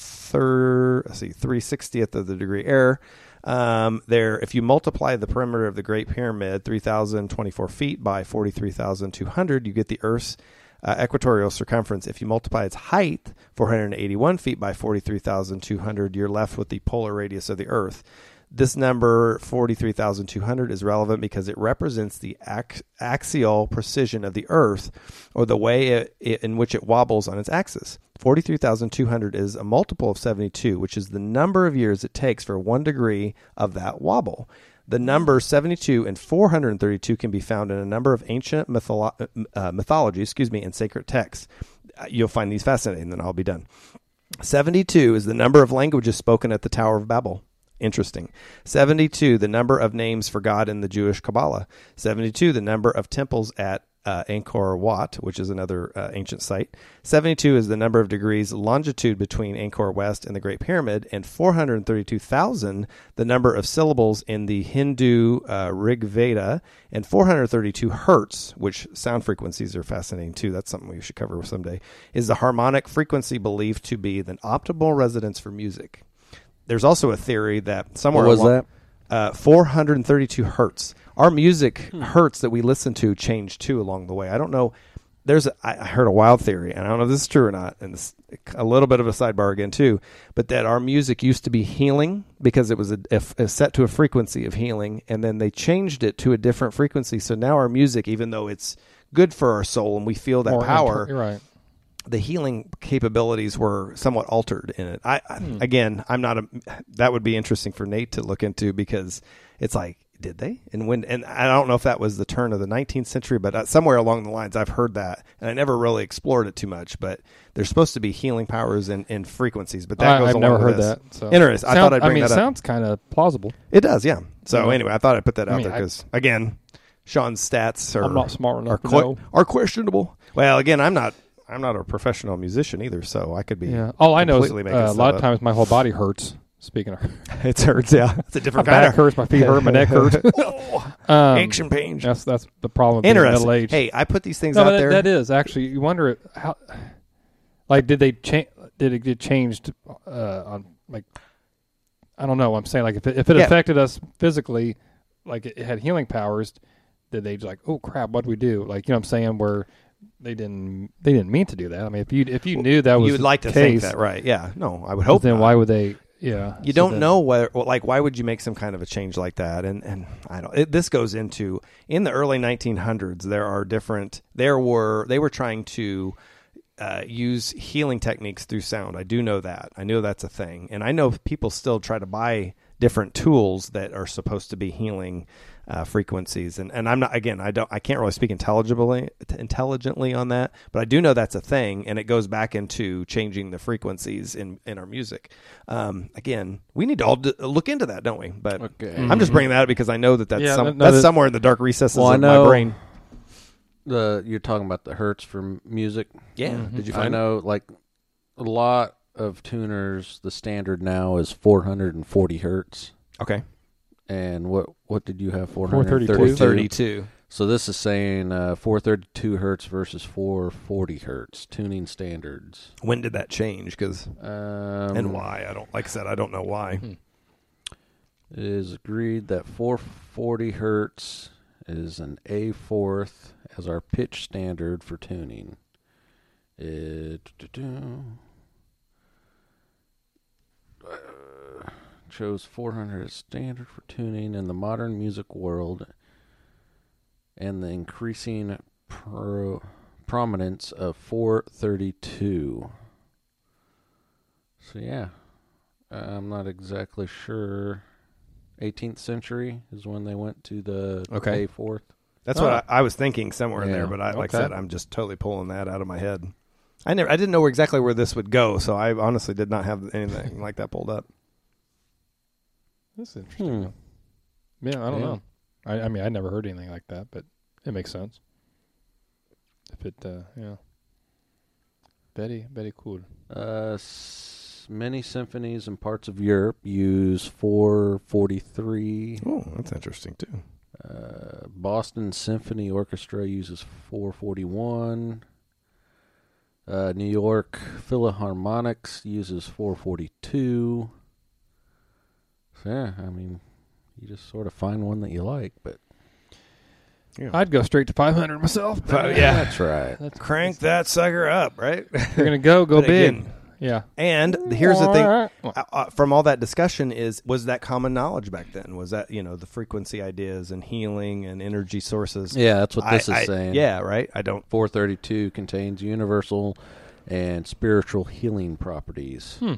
third, let's see, three sixtieth of the degree error. Um, there, if you multiply the perimeter of the Great Pyramid, three thousand twenty-four feet by forty-three thousand two hundred, you get the Earth's uh, equatorial circumference. If you multiply its height, four hundred eighty-one feet by forty-three thousand two hundred, you're left with the polar radius of the Earth. This number, forty-three thousand two hundred, is relevant because it represents the ax- axial precision of the Earth, or the way it, it, in which it wobbles on its axis. forty-three thousand two hundred is a multiple of seventy-two, which is the number of years it takes for one degree of that wobble. The numbers seventy-two and four hundred thirty-two can be found in a number of ancient mytholo- uh, mythology, excuse me, and sacred texts. Uh, you'll find these fascinating, then I'll be done. seventy-two is the number of languages spoken at the Tower of Babel. Interesting. seventy-two, the number of names for God in the Jewish Kabbalah. seventy-two, the number of temples at uh, Angkor Wat, which is another uh, ancient site. seventy-two is the number of degrees longitude between Angkor West and the Great Pyramid. And four hundred thirty-two thousand, the number of syllables in the Hindu uh, Rig Veda. And four hundred thirty-two hertz, which sound frequencies are fascinating too. That's something we should cover someday, is the harmonic frequency believed to be the optimal resonance for music. There's also a theory that somewhere What was along, that? Uh, four hundred thirty-two hertz. Our music hertz that we listen to changed too along the way. I don't know. There's a, I heard a wild theory, and I don't know if this is true or not, and this, a little bit of a sidebar again too, but that our music used to be healing because it was a, a, a set to a frequency of healing, and then they changed it to a different frequency. So now our music, even though it's good for our soul and we feel that More power, inter- you're right. the healing capabilities were somewhat altered in it. I, I Hmm. again, I'm not a. That would be interesting for Nate to look into because it's like, did they? And when? And I don't know if that was the turn of the nineteenth century, but uh, somewhere along the lines, I've heard that, and I never really explored it too much. But there's supposed to be healing powers and, and frequencies, but that I, goes I've along never with heard this. that. So. Interesting. I Sound- thought I'd bring I mean, that it up. sounds kind of plausible. It does, yeah. So Yeah. anyway, I thought I'd put that I out mean, there I- because again, Sean's stats are I'm not smart enough are, to que- know. are questionable. Well, again, I'm not. I'm not a professional musician either, so I could be. Yeah. All I know is completely uh, making a stuff lot of up. times my whole body hurts. Speaking of, It hurts. Yeah, it's a my different kind back of hurts, my feet hurt, my neck hurts. um, aches and pains. That's that's the problem with being Interesting. middle age. Hey, I put these things no, out but that, there. that is actually. You wonder it- how, like, did they change? Did it get changed uh, on like? I don't know. I'm saying like if it, if it Yeah. affected us physically, like it, it had healing powers. Did they just like, oh crap, what do we do? Like, you know what I'm saying? Where they didn't they didn't mean to do that. I mean, if you if you knew that was you would the like to case, think that, right? Yeah. No, I would hope. then not. why would they? Yeah, You so don't then- know whether, well, like, why would you make some kind of a change like that? And and I don't. It, this goes into in the early nineteen hundreds. There are different. There were they were trying to uh, use healing techniques through sound. I do know that. I know that's a thing, and I know people still try to buy different tools that are supposed to be healing uh, frequencies. And and I'm not again. I don't. I can't really speak intelligibly intelligently on that, but I do know that's a thing, and it goes back into changing the frequencies in in our music. Um, again, we need to all d- look into that, don't we? But Okay. I'm just bringing that up because I know that that's Yeah, some, no, no, that's that- somewhere in the dark recesses Well, I of know my brain. The you're talking about the hertz for music. Yeah. Mhm. Did you I find it? know, like a lot of tuners, the standard now is four hundred forty hertz. Okay. And what what did you have? four four thirty-two. thirty-two. thirty-two. So this is saying uh, four thirty-two hertz versus four forty hertz tuning standards. When did that change? Because Um, and why? I don't. Like I said, I don't know why. It is agreed that four forty hertz is an A fourth as our pitch standard for tuning. It uh, chose four hundred as standard for tuning in the modern music world, and the increasing pro- prominence of four thirty-two. So yeah, I'm not exactly sure. eighteenth century is when they went to the Okay. A fourth. That's Oh. what I, I was thinking somewhere in Yeah. there. But I, like I Okay. said, I'm just totally pulling that out of my head. I never, I didn't know exactly where this would go, so I honestly did not have anything like that pulled up. That's interesting. Hmm. Yeah, I don't Yeah. know. I, I mean, I never heard anything like that, but it makes sense. If it, uh, yeah. Very, very cool. Uh, s- many symphonies in parts of Europe use four forty-three. Oh, that's interesting too. Uh, Boston Symphony Orchestra uses four forty-one. Uh, New York Philharmonics uses four forty-two. So, yeah, I mean, you just sort of find one that you like, but Yeah. I'd go straight to five hundred myself. But, yeah. that's right. That's, Crank that sucker up, right? If you're going to go, go But big. again, Yeah. And here's the thing: uh, uh, from all that discussion, is was that common knowledge back then? Was that, you know, the frequency ideas and healing and energy sources? Yeah, that's what this I- is I- saying. Yeah, right. I don't. four thirty-two contains universal and spiritual healing properties. Hmm.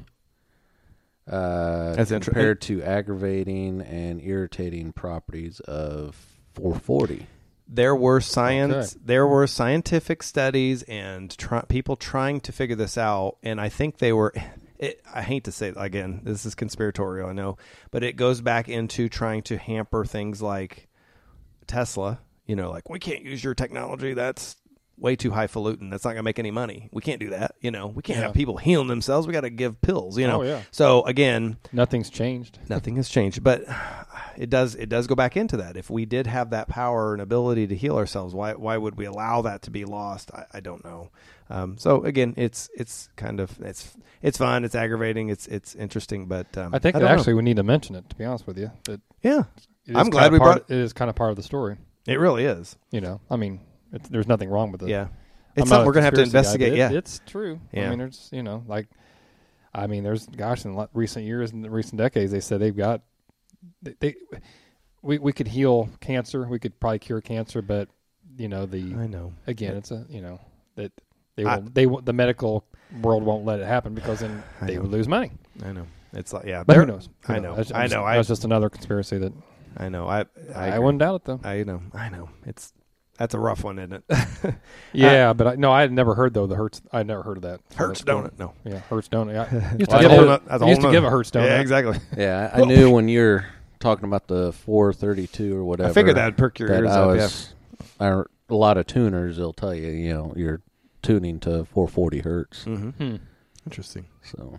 Uh, That's inter- compared to aggravating and irritating properties of four forty. There were science. Okay. There were scientific studies and try, people trying to figure this out, and I think they were. It, I hate to say it, again, this is conspiratorial, I know, but it goes back into trying to hamper things like Tesla. You know, like, we can't use your technology. That's way too highfalutin. That's not going to make any money. We can't do that. You know, we can't Yeah. have people healing themselves. We got to give pills. You know. Oh, yeah. So again, Nothing's changed. nothing has changed, but it does it does go back into that. If we did have that power and ability to heal ourselves, why why would we allow that to be lost? I, I don't know. Um, so again, it's it's kind of it's it's fun, it's aggravating, it's it's interesting, but um, I think I that don't know. actually we need to mention it, to be honest with you. That yeah, it is I'm glad kinda we part, brought- it is kind of part of the story. it really is. You know, I mean, it's, there's nothing wrong with it. Yeah, I'm it's not something a we're gonna have to conspiracy guy, investigate. but it- yeah, it's true. Yeah. I mean, there's, you know, like, I mean, there's, gosh, in lo- recent years, in the recent decades, they said they've got, they, they we we could heal cancer, we could probably cure cancer, but you know, the I know. again, it's a, you know, that they I- will, they will, the medical world won't let it happen because then I they know. would lose money. I know. It's like yeah, But there- who knows? Who I knows? know. That's, I just- know. I That's just another conspiracy that I know. I I, I, agree. wouldn't doubt it though. I know. I know. It's that's a rough one, isn't it? Yeah, but I, no, I had never heard though the Hertz. I never heard of that. So Hurts, that's cool. don't it? No. Yeah, Hertz donut. I used to Well, give, that's a it, whole no- that's a I used whole to give no- a Hertz donut. Yeah, exactly. Yeah, I I knew when you're talking about the four thirty-two or whatever. I figured that would perk your that ears I up. was, I, a lot of tuners, they'll tell you, you know, you're tuning to four forty hertz. Yeah. Mm-hmm. Hmm. Interesting. So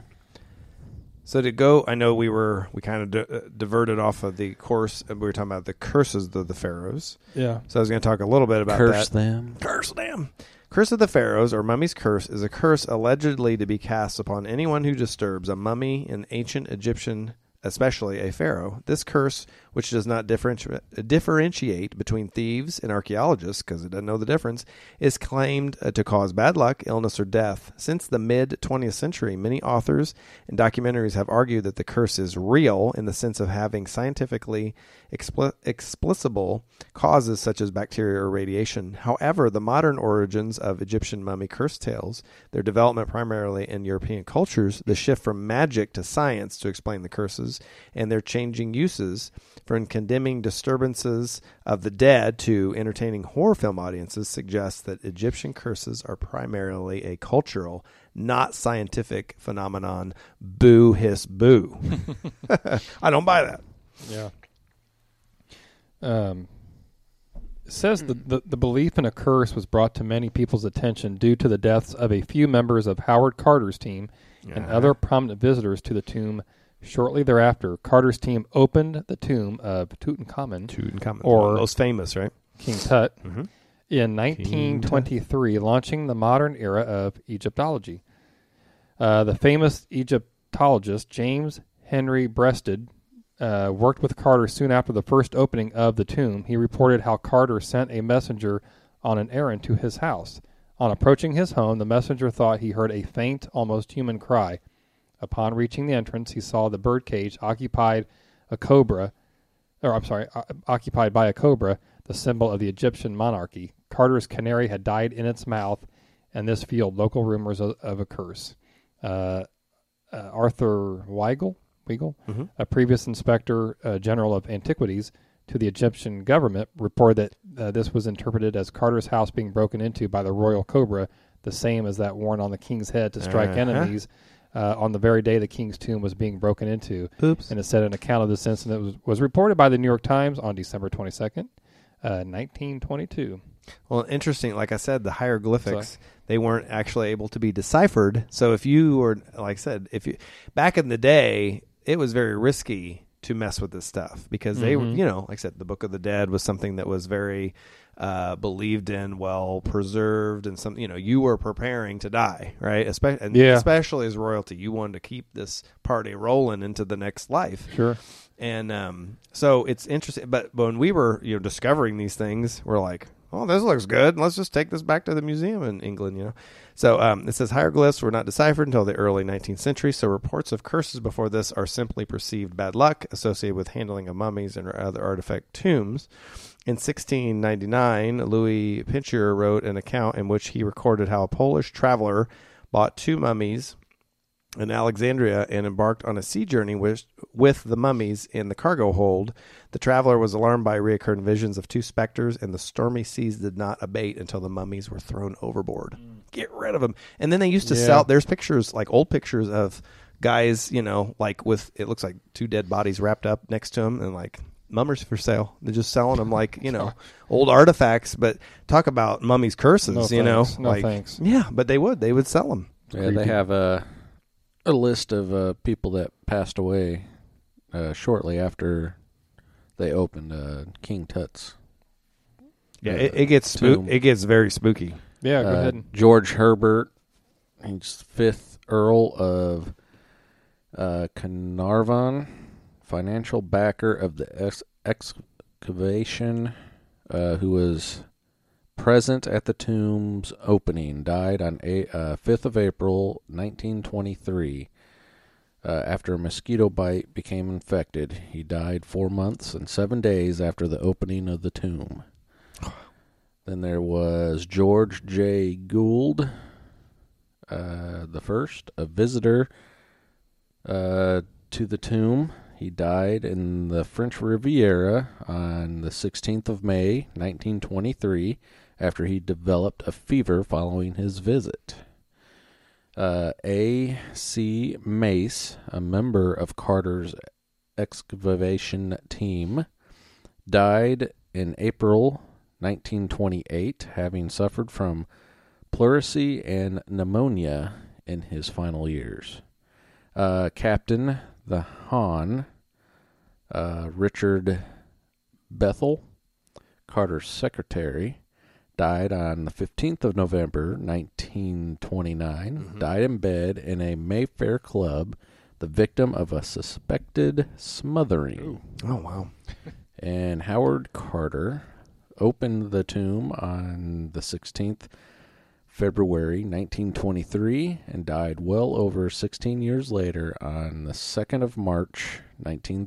So to go, I know we were we kind of di- uh, diverted off of the course. And we were talking about the curses of the pharaohs. Yeah. So I was going to talk a little bit about curse that. them. Curse them. Curse of the Pharaohs, or Mummy's Curse, is a curse allegedly to be cast upon anyone who disturbs a mummy in ancient Egyptian, especially a pharaoh. This curse, which does not differenti- differentiate between thieves and archaeologists, because it doesn't know the difference, is claimed uh, to cause bad luck, illness, or death. Since the mid-twentieth century, many authors and documentaries have argued that the curse is real in the sense of having scientifically expli- explicable causes such as bacteria or radiation. However, the modern origins of Egyptian mummy curse tales, their development primarily in European cultures, the shift from magic to science to explain the curses, and their changing uses from condemning disturbances of the dead to entertaining horror film audiences suggests that Egyptian curses are primarily a cultural, not scientific phenomenon. Boo, hiss, boo. I don't buy that. Yeah. Um, it says the, the, the belief in a curse was brought to many people's attention due to the deaths of a few members of Howard Carter's team and Yeah. other prominent visitors to the tomb. Shortly thereafter, Carter's team opened the tomb of Tutankhamun, Tutankhamun, Or- most famous, right? King Tut, Mhm. in nineteen twenty-three, launching the modern era of Egyptology. Uh, the famous Egyptologist James Henry Breasted uh, worked with Carter soon after the first opening of the tomb. He reported how Carter sent a messenger on an errand to his house. On approaching his home, the messenger thought he heard a faint, almost human cry. Upon reaching the entrance, he saw the birdcage occupied a cobra, or I'm sorry, o- occupied by a cobra, the symbol of the Egyptian monarchy. Carter's canary had died in its mouth, and this fueled local rumors of, of a curse. Uh, uh, Arthur Weigel, Weigel Mhm. a previous inspector uh, general of antiquities to the Egyptian government, reported that uh, this was interpreted as Carter's house being broken into by the royal cobra the same as that worn on the king's head to strike Uh-huh. enemies uh, on the very day the king's tomb was being broken into. Oops. And it said an account of this incident was, was reported by the New York Times on December twenty-second, uh, nineteen twenty-two. Well, interesting. Like I said, the hieroglyphics, Sorry. they weren't actually able to be deciphered. So if you were, like I said, if you back in the day, it was very risky to mess with this stuff because they Mm-hmm. were, you know, like I said, the Book of the Dead was something that was very uh, believed in, well preserved, and some, you know, you were preparing to die, right? Especially, and Yeah. especially as royalty, you wanted to keep this party rolling into the next life. Sure. And um, so it's interesting. But when we were, you know, discovering these things, we're like, oh, this looks good. Let's just take this back to the museum in England, you know. So um, it says hieroglyphs were not deciphered until the early nineteenth century, so reports of curses before this are simply perceived bad luck associated with handling of mummies and other artifact tombs. In sixteen ninety-nine, Louis Pincher wrote an account in which he recorded how a Polish traveler bought two mummies in Alexandria and embarked on a sea journey with, with the mummies in the cargo hold. The traveler was alarmed by reoccurring visions of two specters, and the stormy seas did not abate until the mummies were thrown overboard. Mm. Get rid of them. And then they used to Yeah. sell, there's pictures, like old pictures of guys, you know, like with, it looks like two dead bodies wrapped up next to them, and like, mummies for sale. They're just selling them like, you know, old artifacts. But talk about mummies' curses, No you thanks. know. No like, thanks. Yeah, but they would. They would sell them. Yeah, they have a a list of uh, people that passed away uh, shortly after they opened uh, King Tut's. Yeah, uh, it, it gets spook. tomb. It gets very spooky. Yeah, go Uh, ahead. George Herbert, he's fifth Earl of uh, Carnarvon, financial backer of the ex- excavation, uh, who was present at the tomb's opening, died on a, uh, fifth of April, nineteen twenty-three. Uh, after a mosquito bite became infected. He died four months and seven days after the opening of the tomb. Then there was George J. Gould, uh, the first, a visitor uh, to the tomb. He died in the French Riviera on the sixteenth of May, nineteen twenty-three, after he developed a fever following his visit. Uh, A. C. Mace, a member of Carter's excavation team, died in April nineteen twenty-eight, having suffered from pleurisy and pneumonia in his final years. Uh, Captain the Han, uh, Richard Bethel, Carter's secretary, died on the fifteenth of November, nineteen twenty-nine, mm-hmm. died in bed in a Mayfair club, the victim of a suspected smothering. Ooh. Oh, wow. And Howard Carter opened the tomb on the sixteenth of February, nineteen twenty-three, and died well over sixteen years later on the second of March, nineteen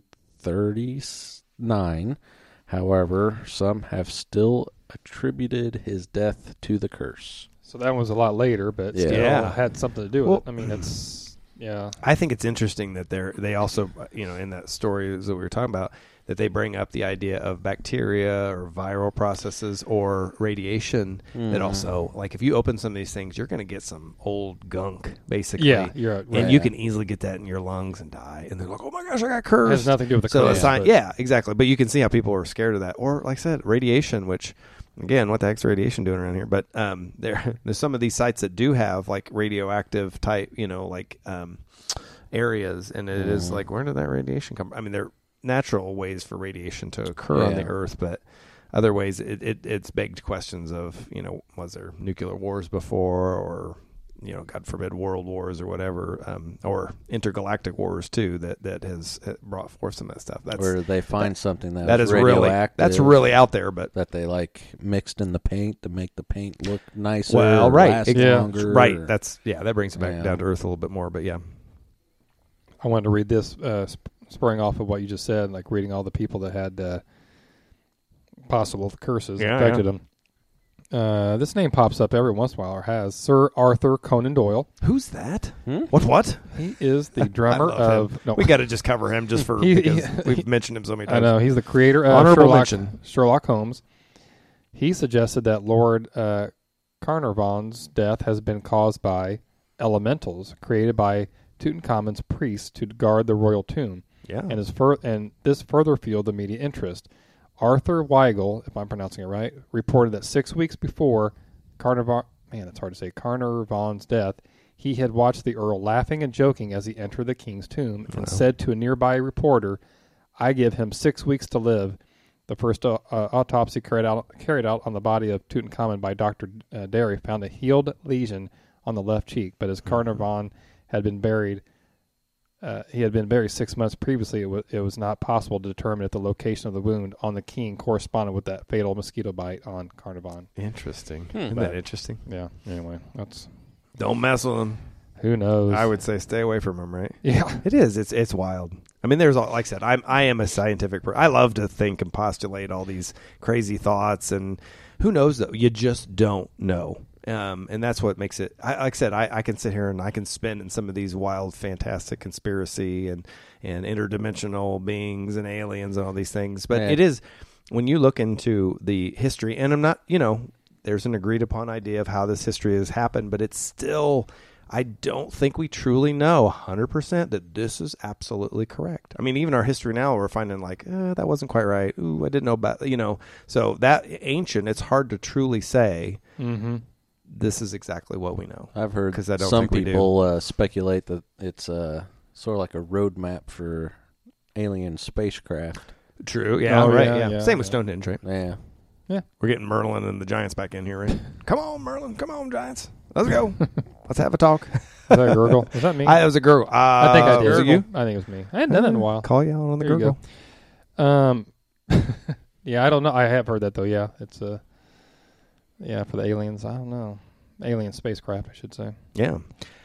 thirty-nine. However, some have still attributed his death to the curse. So that was a lot later, but Yeah. still Yeah. had something to do with Well, it. I mean, it's, yeah. I think it's interesting that they're they also, you know, in that story that we were talking about, that they bring up the idea of bacteria or viral processes or radiation. Mm. That also, like, if you open some of these things, you're going to get some old gunk, basically. Yeah, you're right. And you can easily get that in your lungs and die. And they're like, oh my gosh, I got cursed. It has nothing to do with the so curse, a sign, but- yeah, exactly. But you can see how people are scared of that. Or, like I said, radiation, which, again, what the heck's radiation doing around here? But um, there, there's some of these sites that do have, like, radioactive type, you know, like um, areas. And it mm. is like, where did that radiation come from? I mean, they're natural ways for radiation to occur yeah. on the Earth, but other ways it, it it's begged questions of, you know, was there nuclear wars before, or, you know, God forbid, world wars or whatever, um, or intergalactic wars too, that that has brought forth some of that stuff. That's where they find that, something that, that was is really radioactive, that's really out there, but that they like mixed in the paint to make the paint look nicer. well, or right, last Yeah. longer, right. or- That's yeah, that brings it back Yeah. down to earth a little bit more, but yeah. I wanted to read this, uh, sp- spurring off of what you just said, like reading all the people that had uh, possible curses Yeah, affected yeah. them. Uh, this name pops up every once in a while, or has. Sir Arthur Conan Doyle. Who's that? Hmm? What? What? He is the drummer I love him. of... No, We got to just cover him just for He- because he- we've mentioned him so many I times. know. He's the creator of Honorable Sherlock, mention. Sherlock Holmes. He suggested that Lord uh, Carnarvon's death has been caused by elementals created by Tutankhamun's priests to guard the royal tomb. Yeah. And is fur- and this further fueled the media interest. Arthur Weigel, if I'm pronouncing it right, reported that six weeks before Carnarvon, man, that's hard to say, Carnarvon's death, he had watched the Earl laughing and joking as he entered the king's tomb and Wow. said to a nearby reporter, "I give him six weeks to live." The first uh, uh, autopsy carried out carried out on the body of Tutankhamun by Doctor Uh, Derry found a healed lesion on the left cheek, but as Carnarvon had been buried, uh, he had been buried six months previously. It was, it was not possible to determine if the location of the wound on the king corresponded with that fatal mosquito bite on Carnarvon. Interesting. Hmm. Isn't that interesting? Yeah. Anyway, that's Don't mess with them. who knows. I would say stay away from them, right? Yeah. It is. It's it's wild. I mean, there's all, like I said, I'm I am a scientific person. I love to think and postulate all these crazy thoughts, and who knows though? You just don't know. Um, and that's what makes it. I, like I said, I, I can sit here and I can spin in some of these wild, fantastic conspiracy and and interdimensional beings and aliens and all these things. But Yeah. it is when you look into the history, and I'm not, you know, there's an agreed upon idea of how this history has happened, but it's still. I don't think we truly know one hundred percent that this is absolutely correct. I mean, even our history now, we're finding like, eh, that wasn't quite right. Ooh, I didn't know about, you know. So that ancient, it's hard to truly say Mm-hmm. this is exactly what we know. I've heard 'Cause I don't some think we do. people uh, speculate that it's uh, sort of like a roadmap for alien spacecraft. True. Yeah, Oh, right. yeah, Yeah. yeah, Same with yeah. Stonehenge, right? Yeah. We're getting Merlin and the Giants back in here, right? Come on, Merlin. Come on, Giants. Let's go. Let's have a talk. Is that a gurgle? Was that me? I, it was a girl. Uh, I think I did. Was it you? I think it was me. I hadn't done that in a while. Call you out on the There you Google. go. Um, yeah, I don't know. I have heard that though. Yeah, it's uh, yeah, for the aliens. I don't know. Alien spacecraft, I should say. Yeah.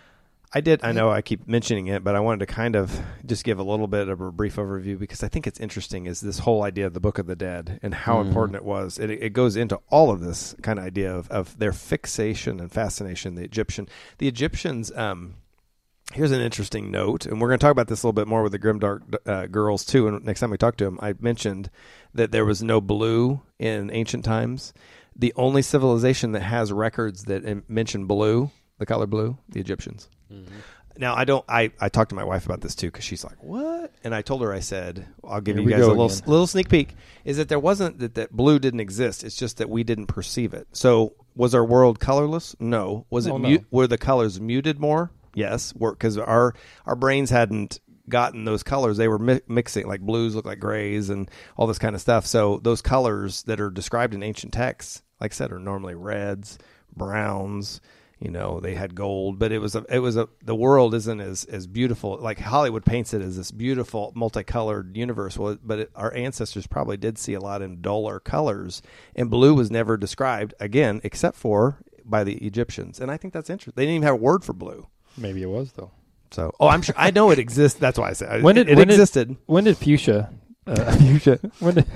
I did. I know I keep mentioning it, but I wanted to kind of just give a little bit of a brief overview because I think it's interesting is this whole idea of the Book of the Dead and how Mhm. important it was. It, it goes into all of this kind of idea of, of their fixation and fascination, the Egyptian. The Egyptians, um, here's an interesting note, and we're going to talk about this a little bit more with the Grimdark uh, girls too, and next time we talk to them. I mentioned that there was no blue in ancient times. The only civilization that has records that um, mention blue, the color blue, the Egyptians. Mm-hmm. Now, I don't. I, I talked to my wife about this too because she's like, "What?" And I told her, I said, "I'll give Here you we guys a go little again. little sneak peek." Is that there wasn't that that blue didn't exist? It's just that we didn't perceive it. So, was our world colorless? No. Was it Oh, mu- no. were the colors muted more? Yes, because our our brains hadn't gotten those colors. They were mi- mixing, like blues look like grays and all this kind of stuff. So those colors that are described in ancient texts, like I said, are normally reds, browns. You know, they had gold, but it was a, it was a, the world isn't as, as beautiful. Like Hollywood paints it as this beautiful multicolored universe. Well, but it, our ancestors probably did see a lot in duller colors, and blue was never described again, except for by the Egyptians. And I think that's interesting. They didn't even have a word for blue. Maybe it was though. So, oh, I'm sure I know it exists. That's why I said When did it, it when did- existed. when did fuchsia? Uh, fuchsia. When did?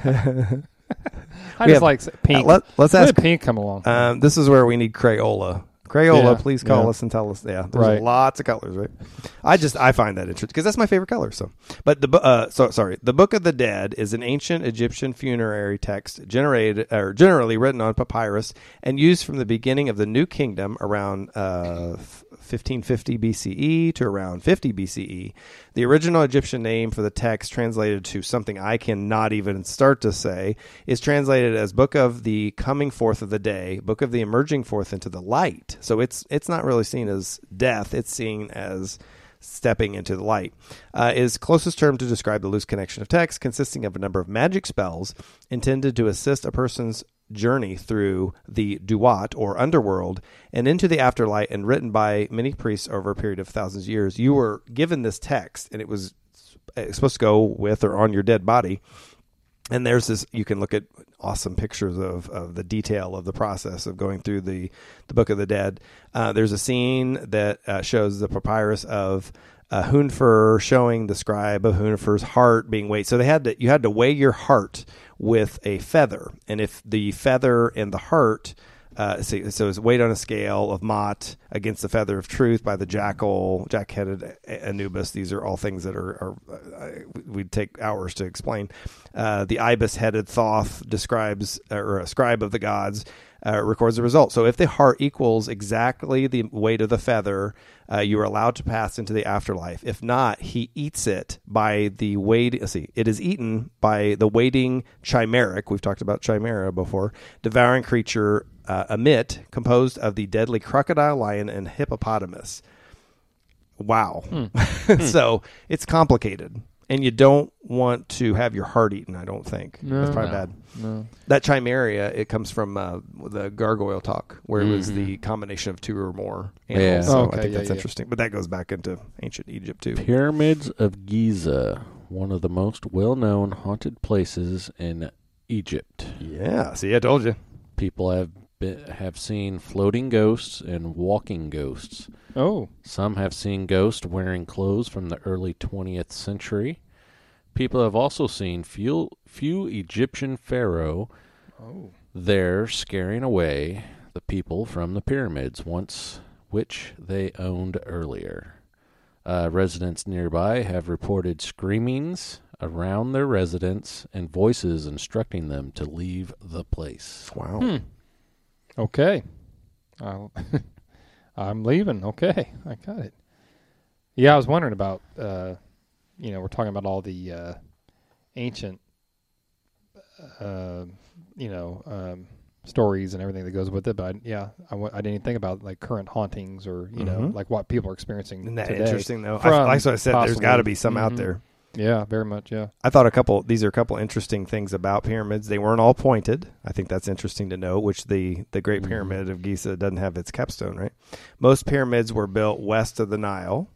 I We just have- like pink. Uh, let, let's when ask. did pink come along? Um, this is where we need Crayola. Crayola, Yeah, please call yeah. us and tell us. Yeah, there's Right. lots of colors, right? I just I find that interesting because that's my favorite color. So, but the bu- uh, so sorry, the Book of the Dead is an ancient Egyptian funerary text generated or generally written on papyrus and used from the beginning of the New Kingdom around uh, fifteen fifty B C E to around fifty B C E. The original Egyptian name for the text, translated to something I cannot even start to say, is translated as Book of the Coming Forth of the Day, Book of the Emerging Forth into the Light. So it's it's not really seen as death; it's seen as stepping into the light. Uh, is closest term to describe the loose connection of text, consisting of a number of magic spells intended to assist a person's journey through the duat or underworld and into the afterlife, and written by many priests over a period of thousands of years. You were given this text, and it was supposed to go with or on your dead body. And there's this, you can look at awesome pictures of, of the detail of the process of going through the, the Book of the Dead. Uh, there's a scene that uh, shows the papyrus of uh, Hunfer showing the scribe of Hunfer's heart being weighed. So they had to, you had to weigh your heart with a feather. And if the feather and the heart, uh, so, so it's weighed on a scale of Mot against the feather of truth by the jackal, jack-headed Anubis. These are all things that are, are uh, we'd take hours to explain. Uh, the ibis-headed Thoth describes, or a scribe of the gods, Uh, records the result. So if the heart equals exactly the weight of the feather, uh, you are allowed to pass into the afterlife. If not, he eats it by the weight. Let's see, it is eaten by the waiting chimeric. We've talked about chimera before. Devouring creature, uh, Amit, composed of the deadly crocodile, lion, and hippopotamus. Wow. Hmm. So it's complicated. And you don't want to have your heart eaten, I don't think. No, That's probably no, bad. No. That chimeria, it comes from uh, the gargoyle talk, where it was Mm-hmm. the combination of two or more Yeah. animals. So Okay, I think yeah, that's yeah. interesting. But that goes back into ancient Egypt, too. Pyramids of Giza, one of the most well-known haunted places in Egypt. Yeah, see, I told you. People have been, have seen floating ghosts and walking ghosts. Oh. Some have seen ghosts wearing clothes from the early twentieth century. People have also seen few, few Egyptian pharaoh Oh. there scaring away the people from the pyramids, once which they owned earlier. Uh, residents nearby have reported screamings around their residence and voices instructing them to leave the place. Wow. Hmm. Okay. I'll I'm leaving. Okay. I got it. Yeah, I was wondering about, uh, you know, we're talking about all the uh, ancient, uh, you know, um, stories and everything that goes with it. But I, yeah, I, w- I didn't even think about like current hauntings or, you know, Mhm. like what people are experiencing Isn't that today. interesting, though? I, From like what I said, there's possibly- got to be some out Mhm. there. Yeah, very much. Yeah. I thought a couple, these are a couple interesting things about pyramids. They weren't all pointed. I think that's interesting to know, which the, the Great Mhm. Pyramid of Giza doesn't have its capstone, right? Most pyramids were built west of the Nile.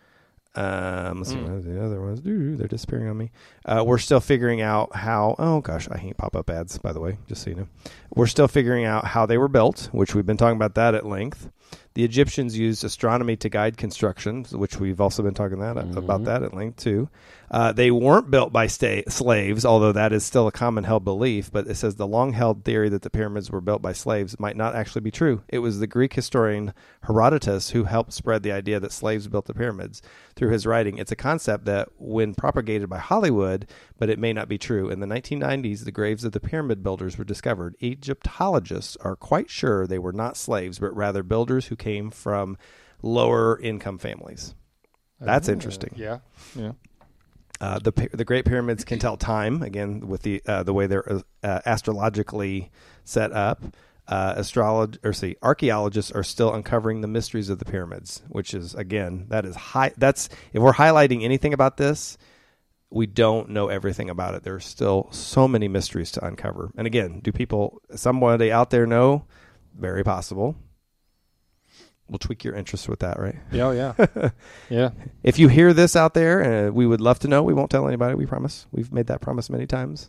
Um, let's see, Mm. what are the other ones? Doo, they're disappearing on me. Uh, we're still figuring out how, oh gosh, I hate pop-up ads, by the way, just so you know. We're still figuring out how they were built, which we've been talking about that at length. The Egyptians used astronomy to guide construction, which we've also been talking that Mhm. about that at length too. Uh, they weren't built by sta- slaves, although that is still a common held belief. But it says the long-held theory that the pyramids were built by slaves might not actually be true. It was the Greek historian Herodotus who helped spread the idea that slaves built the pyramids through his writing. It's a concept that, when propagated by Hollywood, but it may not be true. In the nineteen nineties, the graves of the pyramid builders were discovered. Egyptologists are quite sure they were not slaves, but rather builders who came from lower income families. That's Uh, interesting. Yeah. Yeah. Uh, the py- the Great Pyramids can tell time, again, with the uh, the way they're uh, astrologically set up. Uh, astrolog- or see, archaeologists are still uncovering the mysteries of the pyramids, which is, again, that is high. That's, if we're highlighting anything about this, we don't know everything about it. There's still so many mysteries to uncover. And again, do people, somebody out there know? Very possible. We'll tweak your interest with that, right? Yeah. Oh, yeah. Yeah. If you hear this out there, uh, we would love to know. We won't tell anybody, we promise. We've made that promise many times.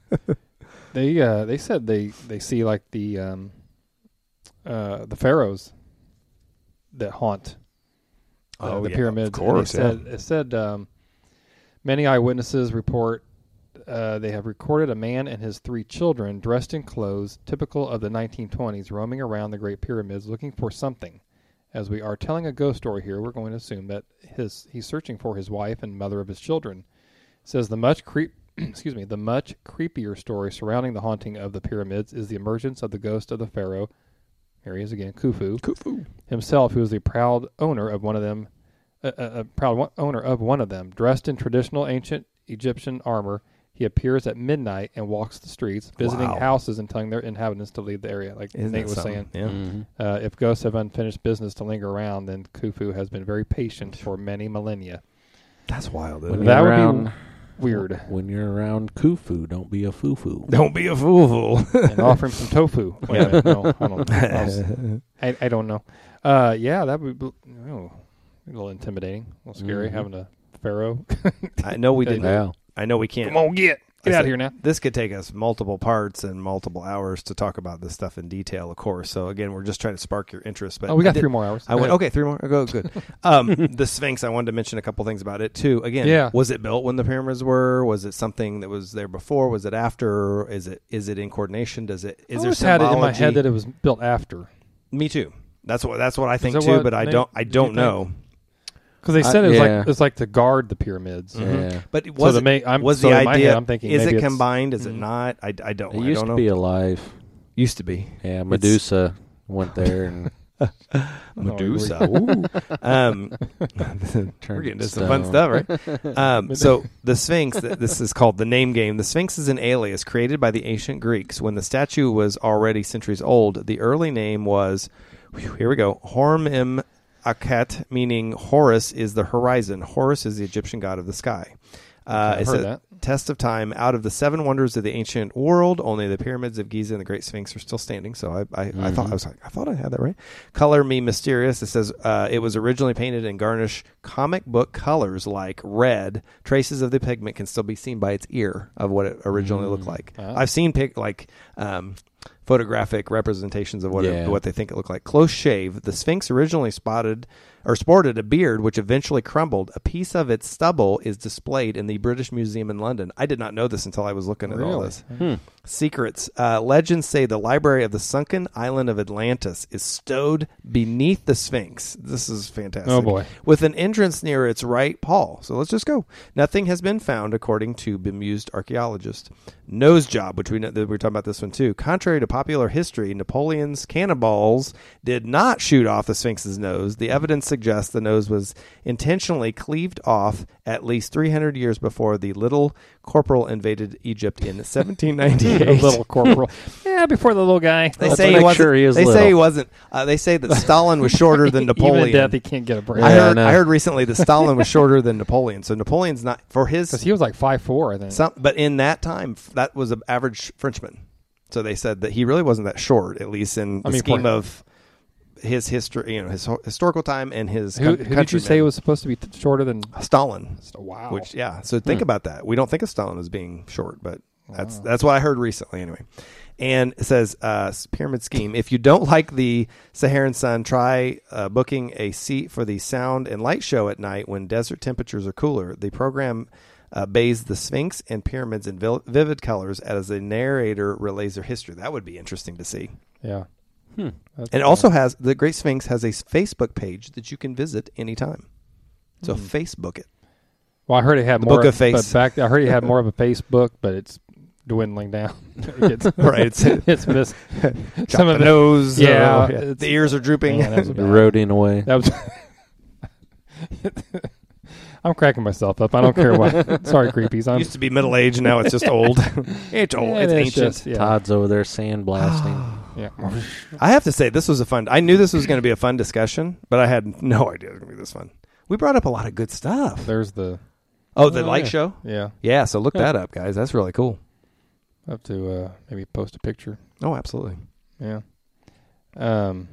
They uh they said they they see like the um uh the pharaohs that haunt uh, Oh, the yeah, pyramids. of course, And it said, it said um, many eyewitnesses report uh, they have recorded a man and his three children dressed in clothes typical of the nineteen twenties roaming around the Great Pyramids looking for something. As we are telling a ghost story here, we're going to assume that his he's searching for his wife and mother of his children. It says the much creep excuse me, the much creepier story surrounding the haunting of the pyramids is the emergence of the ghost of the pharaoh, here he is again, Khufu, Khufu. himself, who is the proud owner of one of them, a, a, a proud one, owner of one of them. Dressed in traditional ancient Egyptian armor, he appears at midnight and walks the streets, visiting Wow. houses and telling their inhabitants to leave the area. Like Isn't Nate that was something? saying, Yeah. uh, if ghosts have unfinished business to linger around, then Khufu has been very patient for many millennia. That's wild, When isn't That it? you're would be around, Weird. When you're around Khufu, don't be a foo-foo. Don't be a fool. And offer him some tofu. Wait a minute. No, I don't know. I, was- I, I don't know. Uh, yeah, that would be oh, a little intimidating, a little scary Mhm. having a pharaoh. I know we didn't. Yeah. I know we can't. Come on, get get I out said- of here now. This could take us multiple parts and multiple hours to talk about this stuff in detail, of course. So again, we're just trying to spark your interest. But Oh, we I got did- three more hours. I went, okay, three more. Go good. Um, the Sphinx. I wanted to mention a couple things about it too. Again, Yeah. was it built when the pyramids were? Was it something that was there before? Was it after? Is it is it in coordination? Does it is I there always had it in my symbology? head that it was built after. Me too. That's what that's what I think that too. what But I Nate- don't I did you don't think? know. Because they Uh, said it was yeah. like it's like to guard the pyramids. Mhm. Yeah. But So was the it, ma- I'm, was so the in my idea? head, I'm thinking is maybe it it's- combined? Is it Mhm. not? I, I don't. It I used don't to know. be alive. Used to be. Yeah, Medusa went there and Medusa. Ooh. um, we're getting into some fun stone. stuff, right? Um, so the Sphinx, th- this is called the name game. The Sphinx is an alias created by the ancient Greeks. When the statue was already centuries old, the early name was, whew, here we go, Hormim Akhet, meaning Horus is the horizon. Horus is the Egyptian god of the sky. Uh, Okay, it's heard a that. test of time. Out of the seven wonders of the ancient world, only the pyramids of Giza and the Great Sphinx are still standing. So I, I, I thought I was like, I thought I had that right. Color me mysterious. It says uh, it was originally painted in garnish comic book colors like red. Traces of the pigment can still be seen by its ear of what it originally looked like. Ah. I've seen pic like um, photographic representations of what Yeah. it, what they think it looked like. Close shave. The Sphinx originally spotted or sported a beard which eventually crumbled. A piece of its stubble is displayed in the British Museum in London. I did not know this until I was looking at all Really? this. Hmm. Secrets. Uh, legends say the library of the sunken island of Atlantis is stowed beneath the Sphinx. This is fantastic. Oh, boy. With an entrance near its right paw. So let's just go. Nothing has been found, according to bemused archaeologists. Nose job, which we know, we were talking about this one too. Contrary to popular history, Napoleon's cannonballs did not shoot off the Sphinx's nose. The evidence suggests the nose was intentionally cleaved off at least three hundred years before the little corporal invaded Egypt in seventeen ninety-eight. little corporal. Yeah, before the little guy. They Let's say he make wasn't. sure he is they say little. he wasn't. Uh, they say that Stalin was shorter than Napoleon. Even in death, he can't get a break. I Yeah, heard. I know. I heard recently that Stalin was shorter than Napoleon. So Napoleon's not for his. Because he was like five four, I think. Some, but in that time, f- that was an average Frenchman. So they said that he really wasn't that short, at least in the I mean, scheme for- of his history, you know, his ho- historical time and his. who, coun- who did you say countrymen. was supposed to be t- shorter than? Stalin? Wow. Which, yeah. So think Hmm. about that. We don't think of Stalin as being short, but that's that's what I heard recently, anyway. And it says uh, pyramid scheme. If you don't like the Saharan sun, try uh, booking a seat for the sound and light show at night when desert temperatures are cooler. The program uh, bathes the Sphinx and pyramids in vil- vivid colors as the narrator relays their history. That would be interesting to see. Yeah. Hmm. That's, And it also has the Great Sphinx has a Facebook page that you can visit anytime. So Hmm. Facebook it. Well, I heard it had The more. Book of Face. But back, I heard it had more of a Facebook, but it's dwindling down. It's, Right, it's- it's missed. Chop Some the of it. nose. Yeah, uh, it's- the ears are drooping. Man, that was bad. Eroding away. That was. I'm cracking myself up. I don't care what. Sorry, creepies. I'm. Used to be middle aged, now it's just old. It's old. Yeah, it's it's ancient. just- yeah. Todd's over there sandblasting. Yeah. I have to say, this was a fun. I knew this was going to be a fun discussion, but I had no idea it was going to be this fun. We brought up a lot of good stuff. There's the. Oh, the Oh, light yeah. show. Yeah. Yeah, so look that up, guys. That's really cool. I have to uh, maybe post a picture. Oh, absolutely. Yeah. Um.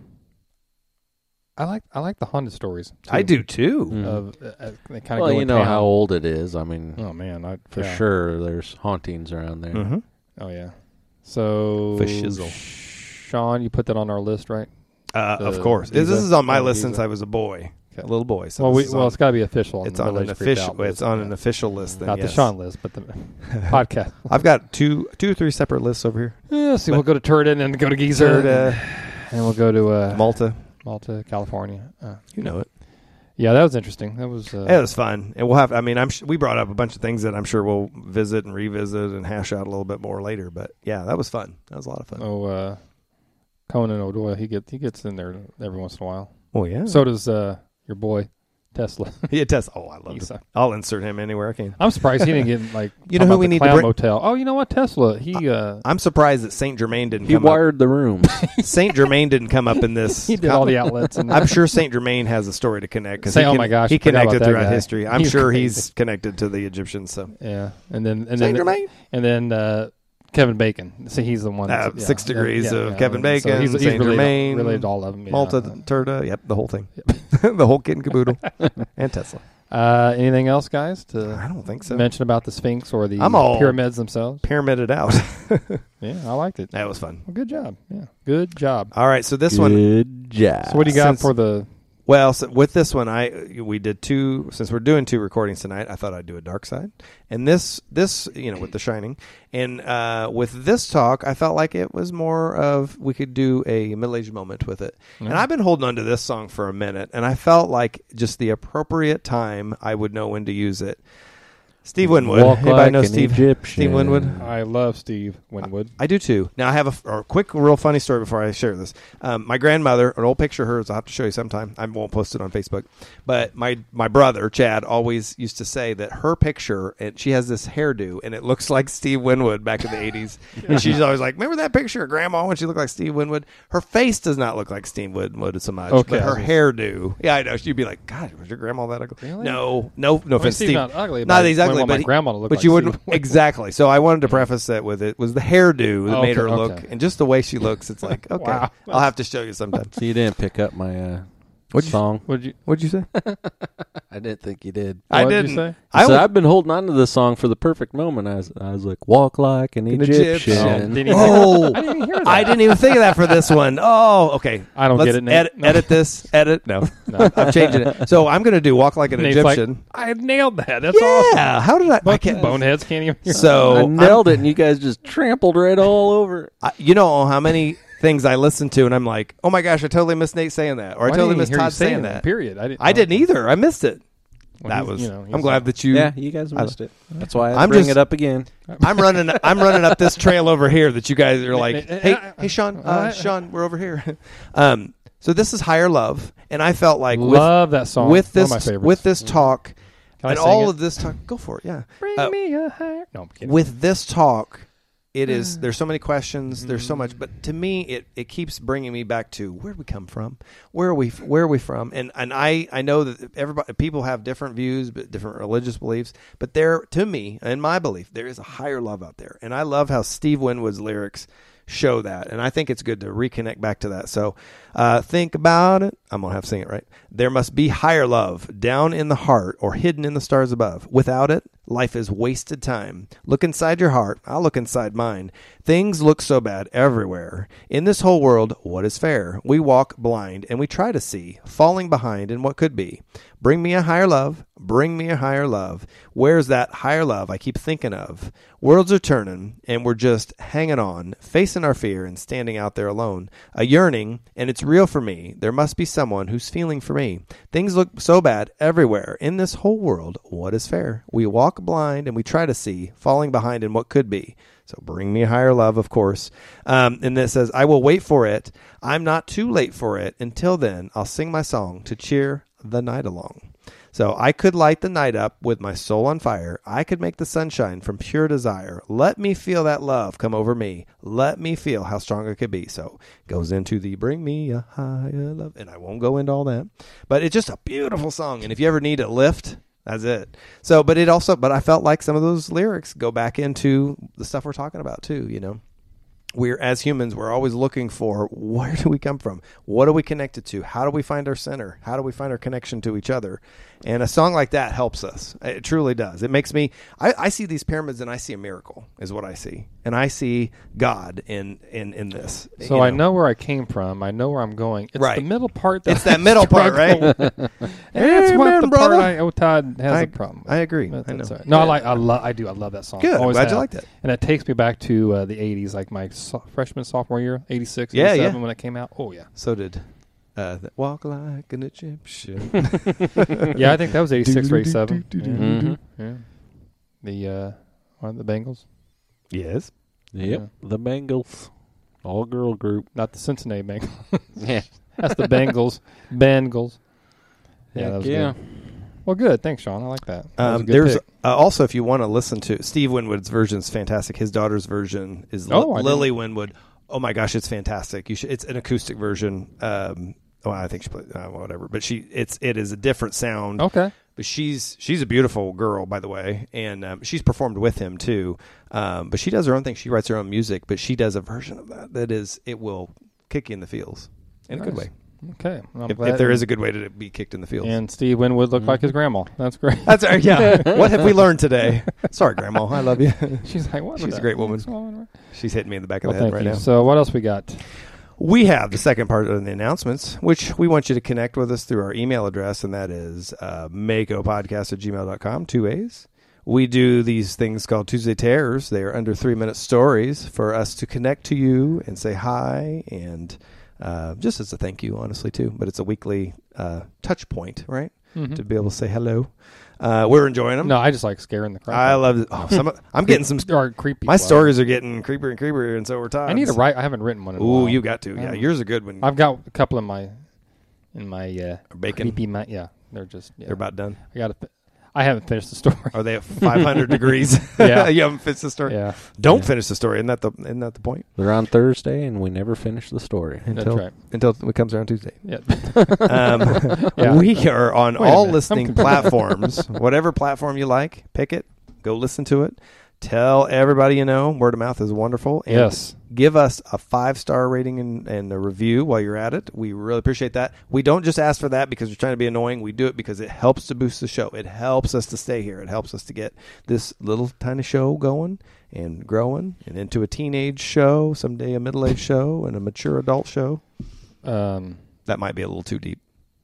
I like I like the Honda stories. too. I do too. Mm. Of uh, uh, they kind of Well, go you in know town. how old it is. I mean, Oh man, I for yeah. sure there's hauntings around there. Mm-hmm. Oh yeah. So For shizzle. Sean, you put that on our list, right? Uh, The of course. Giza? This is on my Oh, list Giza. since I was a boy, Okay. a little boy. So well, this we, is well, on- it's got to be official. On it's the on an Village Creeped official. Out list, It's on yeah. an official list. Then, Not yes. the Sean list, but the podcast. I've got two, two or three separate lists over here. Yeah, see, But- we'll go to Turden and go to Giza, Turda, and we'll go to uh, Malta. Malta, California. Uh, You know it. yeah, that was interesting. That was. Uh, Yeah, it was fun, and we'll have. I mean, I'm. Sh- we brought up a bunch of things that I'm sure we'll visit and revisit and hash out a little bit more later. But yeah, that was fun. That was a lot of fun. oh, uh, Conan O'Doyle. He gets he gets in there every once in a while. Oh yeah. So does uh, your boy Tesla. yeah, Tess. Oh, I love He's it. a- I'll insert him anywhere I can. I'm surprised he didn't get like. You know talking who about we the need to Clown bring- Motel. Oh, you know what? Tesla. He uh, I'm surprised that Saint Germain didn't He come wired the rooms. up. Saint Germain didn't come up in this. he did all the outlets. And I'm sure Saint Germain has a story to connect because Say, he, oh can- my gosh, he I forgot connected about that throughout guy. history. I'm He's sure crazy. he's connected to the Egyptians. So Yeah, and then and Saint then Germain. and then uh, Kevin Bacon. See, he's the one. Uh, that's- Six Degrees of Kevin So Bacon, he's, he's Saint related, Germain, related to all of them. Yeah. Malta, Turda. Yep, the whole thing. the whole kit and caboodle. And Tesla. Uh, anything else, guys, to I don't think so. mention about the Sphinx or the I'm all- pyramids themselves? Pyramided out. Yeah, I liked it. That was fun. Well, good job. Yeah, good job. All right, so this one. Good job. So, what do you got since- for the? Well, so with this one, I we did two. Since we're doing two recordings tonight, I thought I'd do a dark side, and this this you know with The Shining, and uh, with this talk, I felt like it was more of we could do a middle aged moment with it, and I've been holding on to this song for a minute, and I felt like just the appropriate time I would know when to use it. Steve Winwood. Walk Anybody like know an Steve? Egyptian. Steve Winwood. I love Steve Winwood. I do too. Now I have a, f- a quick, real funny story before I share this. Um, my grandmother, an old picture of hers, I'll have to show you sometime. I won't post it on Facebook. But my my brother Chad always used to say that her picture, and she has this hairdo, and it looks like Steve Winwood back in the eighties. And she's always like, "Remember that picture of Grandma when she looked like Steve Winwood?" Her face does not look like Steve Winwood so much, Okay. but her hairdo. Yeah, I know. She'd be like, "God, was your grandma that ugly?" Really? No, no, no I mean, offense, Steve's Steve. not ugly. Not but that he's I ugly, want but my he- grandma to look but like you Steve wouldn't Winwood. exactly. So I wanted to preface that with it was the hairdo that Oh, made okay, her look, okay. and just the way she looks. It's like okay, Wow. I'll have to show you sometime. So you didn't pick up my uh, What'd you- song? What'd you? What'd you say? I didn't think you did. I What'd didn't. you say? I so would- I've been holding on to this song for the perfect moment. I was, I was like, walk like an, An Egyptian. Egyptian. Didn't even- Oh, I didn't even hear that. I didn't even think of that for this one. Oh, okay. I don't Let's get it, Nate. Edit, No. edit this. Edit. No, No. I'm changing it. So I'm going to do walk like an Nate's like, Egyptian. I nailed that. That's yeah. awesome. How did I? I Fuck you can't, boneheads can't even hear. so I I'm- nailed it, and you guys just trampled right all over it. I, you know how many things I listen to, and I'm like, oh my gosh, I totally missed Nate saying that, or I Well, totally didn't missed hear you Todd saying it, that. Period. I didn't. I didn't either. I missed it. Well, that he's- was. you know, I'm he's glad a- that you. Yeah, you guys I- missed it. That's why I I'm bring just- it up again. I'm running. I'm running up this trail over here that you guys are like, Nate, Nate, hey, uh, hey, Sean, uh, uh, Sean, we're over here. Um, so this is Higher Love, and I felt like with, Love that song. with One this of my favorites. with this talk Can I and sing all it? of this talk. Go for it. Yeah. Bring uh, me a higher. No, I'm kidding. With this talk, it is. There's so many questions. There's so much, but to me, it, it keeps bringing me back to where did we come from? Where are we? Where are we from? And and I, I know that everybody people have different views, but different religious beliefs. But there, to me, in my belief, there is a higher love out there, and I love how Steve Winwood's lyrics show that, and I think it's good to reconnect back to that. So uh, think about it. I'm gonna have to sing it right. There must be higher love down in the heart or hidden in the stars above. Without it, life is wasted time. Look inside your heart. I'll look inside mine. Things look so bad everywhere. In this whole world, what is fair? We walk blind and we try to see, falling behind in what could be. Bring me a higher love. Bring me a higher love. Where's that higher love I keep thinking of? Worlds are turning and we're just hanging on, facing our fear and standing out there alone. A yearning, and it's real for me. There must be someone who's feeling for me. Things look so bad everywhere. In this whole world, what is fair? We walk blind and we try to see, falling behind in what could be. So bring me a higher love, of course. Um, and it says, I will wait for it. I'm not too late for it. Until then, I'll sing my song to cheer the night along. So I could light the night up with my soul on fire. I could make the sunshine from pure desire. Let me feel that love come over me. Let me feel how strong it could be. So goes into the bring me a higher love. And I won't go into all that. But it's just a beautiful song. And if you ever need a lift, that's it. So, but it also, but I felt like some of those lyrics go back into the stuff we're talking about too, you know. We're, as humans, we're always looking for where do we come from? What are we connected to? How do we find our center? How do we find our connection to each other? And a song like that helps us. It truly does. It makes me, I, I see these pyramids and I see a miracle is what I see. And I see God in, in, in this. So you I know where I came from. I know where I'm going. It's Right. the middle part. That It's that middle part, right? struggle with. That's what Amen, the brother. part I, oh, Todd has I- a problem with. I agree. But I know. that's all right. No, I like. I love. I do. I love that song. Good. I'm Always glad you have. like that. And it takes me back to uh, the eighties, like my so- freshman, sophomore year, eighty-six, Yeah, eighty-seven, yeah. when it came out. Oh yeah. So did uh, that Walk Like an Egyptian. Yeah, I think that was eighty-six or eighty-seven. Yeah. Mhm. Yeah. The uh, one of the Bengals, Yes. Yep. Yeah. The Bengals. All girl group. not the Cincinnati Bengals. Yeah. That's the Bengals. Bengals. Yeah, Heck that was yeah. good. Well, good. Thanks, Sean. I like that. that was a Um, good there's pick. uh, also, if you want to listen to Steve Winwood's version, is fantastic. His daughter's version is Oh, Li- I Lily Winwood. Oh my gosh, it's fantastic. You should. It's an acoustic version. Um, well, I think she played uh, whatever, but she it's it is a different sound. Okay. But she's she's a beautiful girl, by the way, and um, she's performed with him too. Um, but she does her own thing. She writes her own music, but she does a version of that that is it will kick you in the feels in a good Nice. way. Okay. Well, I'm If, glad- if there is a good way to be kicked in the feels. And Steve Winwood looked like his grandma. That's great. That's uh, yeah. What have we learned today? Sorry, Grandma. I love you. She's like, what? She's was a that? great woman. What's going on? She's hitting me in the back of Well, the head thank right you. now. So what else we got? We have the second part of the announcements, which we want you to connect with us through our email address, and that is uh, makopodcast at gmail dot com, two A's. We do these things called Tuesday Terrors. They are under three-minute stories for us to connect to you and say hi, and uh, just as a thank you, honestly, too. But it's a weekly uh, touch point, right? Mhm. To be able to say hello. Uh, we're enjoying them. No, I just like scaring the crap. I out of love it. Oh, some, I'm getting some. them. Or creepy. My well. stories are getting creepier and creepier, and so we're tired. I need to write. I haven't written one in a Ooh, while. you got to. Yeah, Um, yours are good. When I've got a couple in my in my uh, bacon. creepy. Mi- yeah, they're just. Yeah. They're about done. I got to. I haven't finished the story. Are they at five hundred degrees? Yeah. You haven't finished the story. Yeah, Don't Yeah. finish the story. Isn't that the isn't that the point? They're on Thursday, and we never finish the story. Until right. until it comes around Tuesday. yeah. Um, Yeah. We are on Wait a all minute. listening I'm platforms. Whatever platform you like, pick it. Go listen to it. Tell everybody you know. Word of mouth is wonderful. And Yes. give us a five-star rating and, and a review while you're at it. We really appreciate that. We don't just ask for that because we're trying to be annoying. We do it because it helps to boost the show. It helps us to stay here. It helps us to get this little tiny show going and growing and into a teenage show, someday a middle-aged show, and a mature adult show. Um. That might be a little too deep.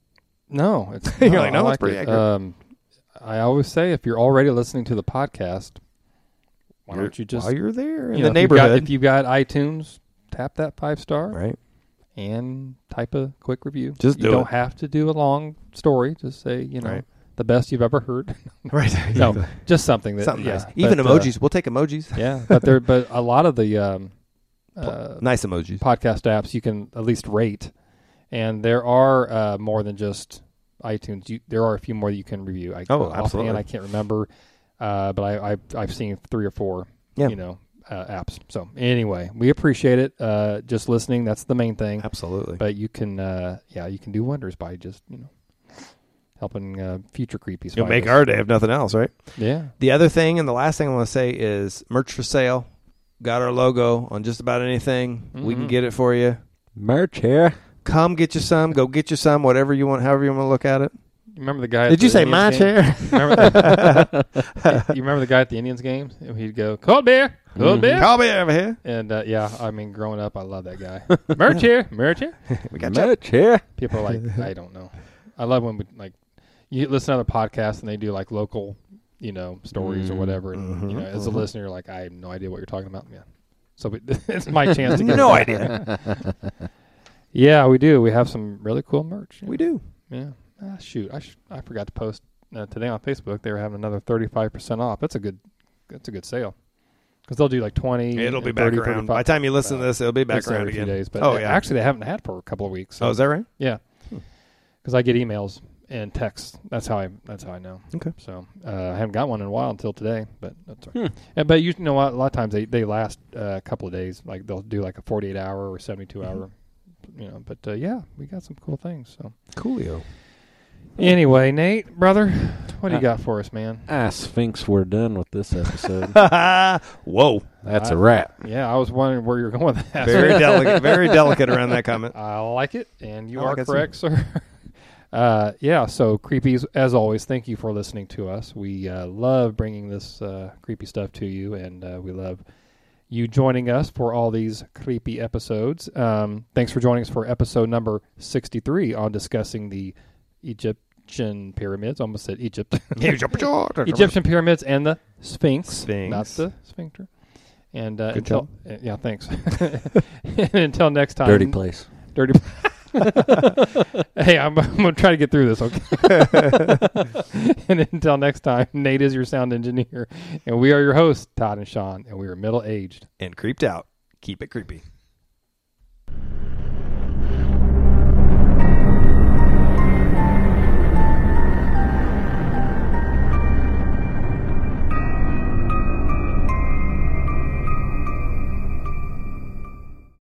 No, it's You're no, like, no, I it's pretty it. accurate. Um, I always say if you're already listening to the podcast, why You're- don't you just while you're there in you the know, if you've got- neighborhood, If you've got iTunes, tap that five star right? and type a quick review. Just you do don't it. have to do a long story. Just say you know Right. the best you've ever heard. Right. No, just something that Something yeah, nice. Even but, uh, emojis. We'll take emojis. yeah, but there, but a lot of the um, uh, Nice emojis. podcast apps you can at least rate, and there are uh, more than just iTunes. You, there are a few more that you can review. I, Oh, offhand, absolutely. I can't remember, uh, but I, I've I've seen three or four. Yeah. You know, uh, apps. So anyway, we appreciate it. Uh, just listening, that's the main thing. Absolutely. But you can, uh, yeah, you can do wonders by just you know helping uh, future creepies. You'll find make us. our day if nothing else, right? Yeah. The other thing and the last thing I want to say is merch for sale. Got our logo on just about anything. We can Mhm. get it for you. Merch here. Come get you some. Go get you some. Whatever you want. However you want to look at it. You remember the guy? at Did you the say Indians my game? chair? Remember you remember the guy at the Indians games? He'd go, cold beer, cold Mhm. beer. Call me over here. And uh, yeah, I mean, growing up, I love that guy. Merch here, merch here. We got you. Merch here. People are like, I don't know. I love when we like you listen to other podcasts and they do like local, you know, stories or Mm. whatever. And you know, Mhm, as a mhm. listener, you're like, I have no idea what you're talking about. Yeah, so we, it's my chance to get No idea. Yeah, we do. We have some really cool merch. Yeah. We do. Yeah. Ah, shoot, I sh- I forgot to post uh, today on Facebook. They were having another thirty-five percent off. That's a good that's a good sale because they'll do like twenty. It'll be and back thirty, around. thirty-five. By the time you listen to Uh, this, it'll be back It's around every few again. days, but oh uh, yeah. actually they haven't had for a couple of weeks. So Oh, is that right? yeah, Hmm. because I get emails and texts. That's how I that's how I know. Okay. So uh, I haven't got one in a while until today, but that's all right. Hmm. Yeah, but you know what? A lot of times they they last uh, a couple of days. Like they'll do like a forty-eight hour or seventy-two Mm-hmm. hour. You know, but uh, yeah, we got some cool things. So Coolio. anyway, Nate, brother, what do you Uh, got for us, man? Ah, Sphinx, we're done with this episode. Whoa. That's I- a wrap. Yeah, I was wondering where you're going with that. Very delicate. Very delicate around that comment. I like it, and you I are like it too. correct, sir. Uh, yeah, so creepies, as always, thank you for listening to us. We uh, love bringing this uh, creepy stuff to you, and uh, we love you joining us for all these creepy episodes. Um, thanks for joining us for episode number sixty-three on discussing the Egyptian pyramids. Almost said Egypt. Egyptian pyramids and the Sphinx, Sphinx. not the sphincter. And uh, Good until uh, yeah, thanks. And until next time, Dirty place. dirty. Hey, I'm, I'm gonna try to get through this, okay? And until next time, Nate is your sound engineer, and we are your hosts, Todd and Sean, and we are middle aged. And creeped out. Keep it creepy.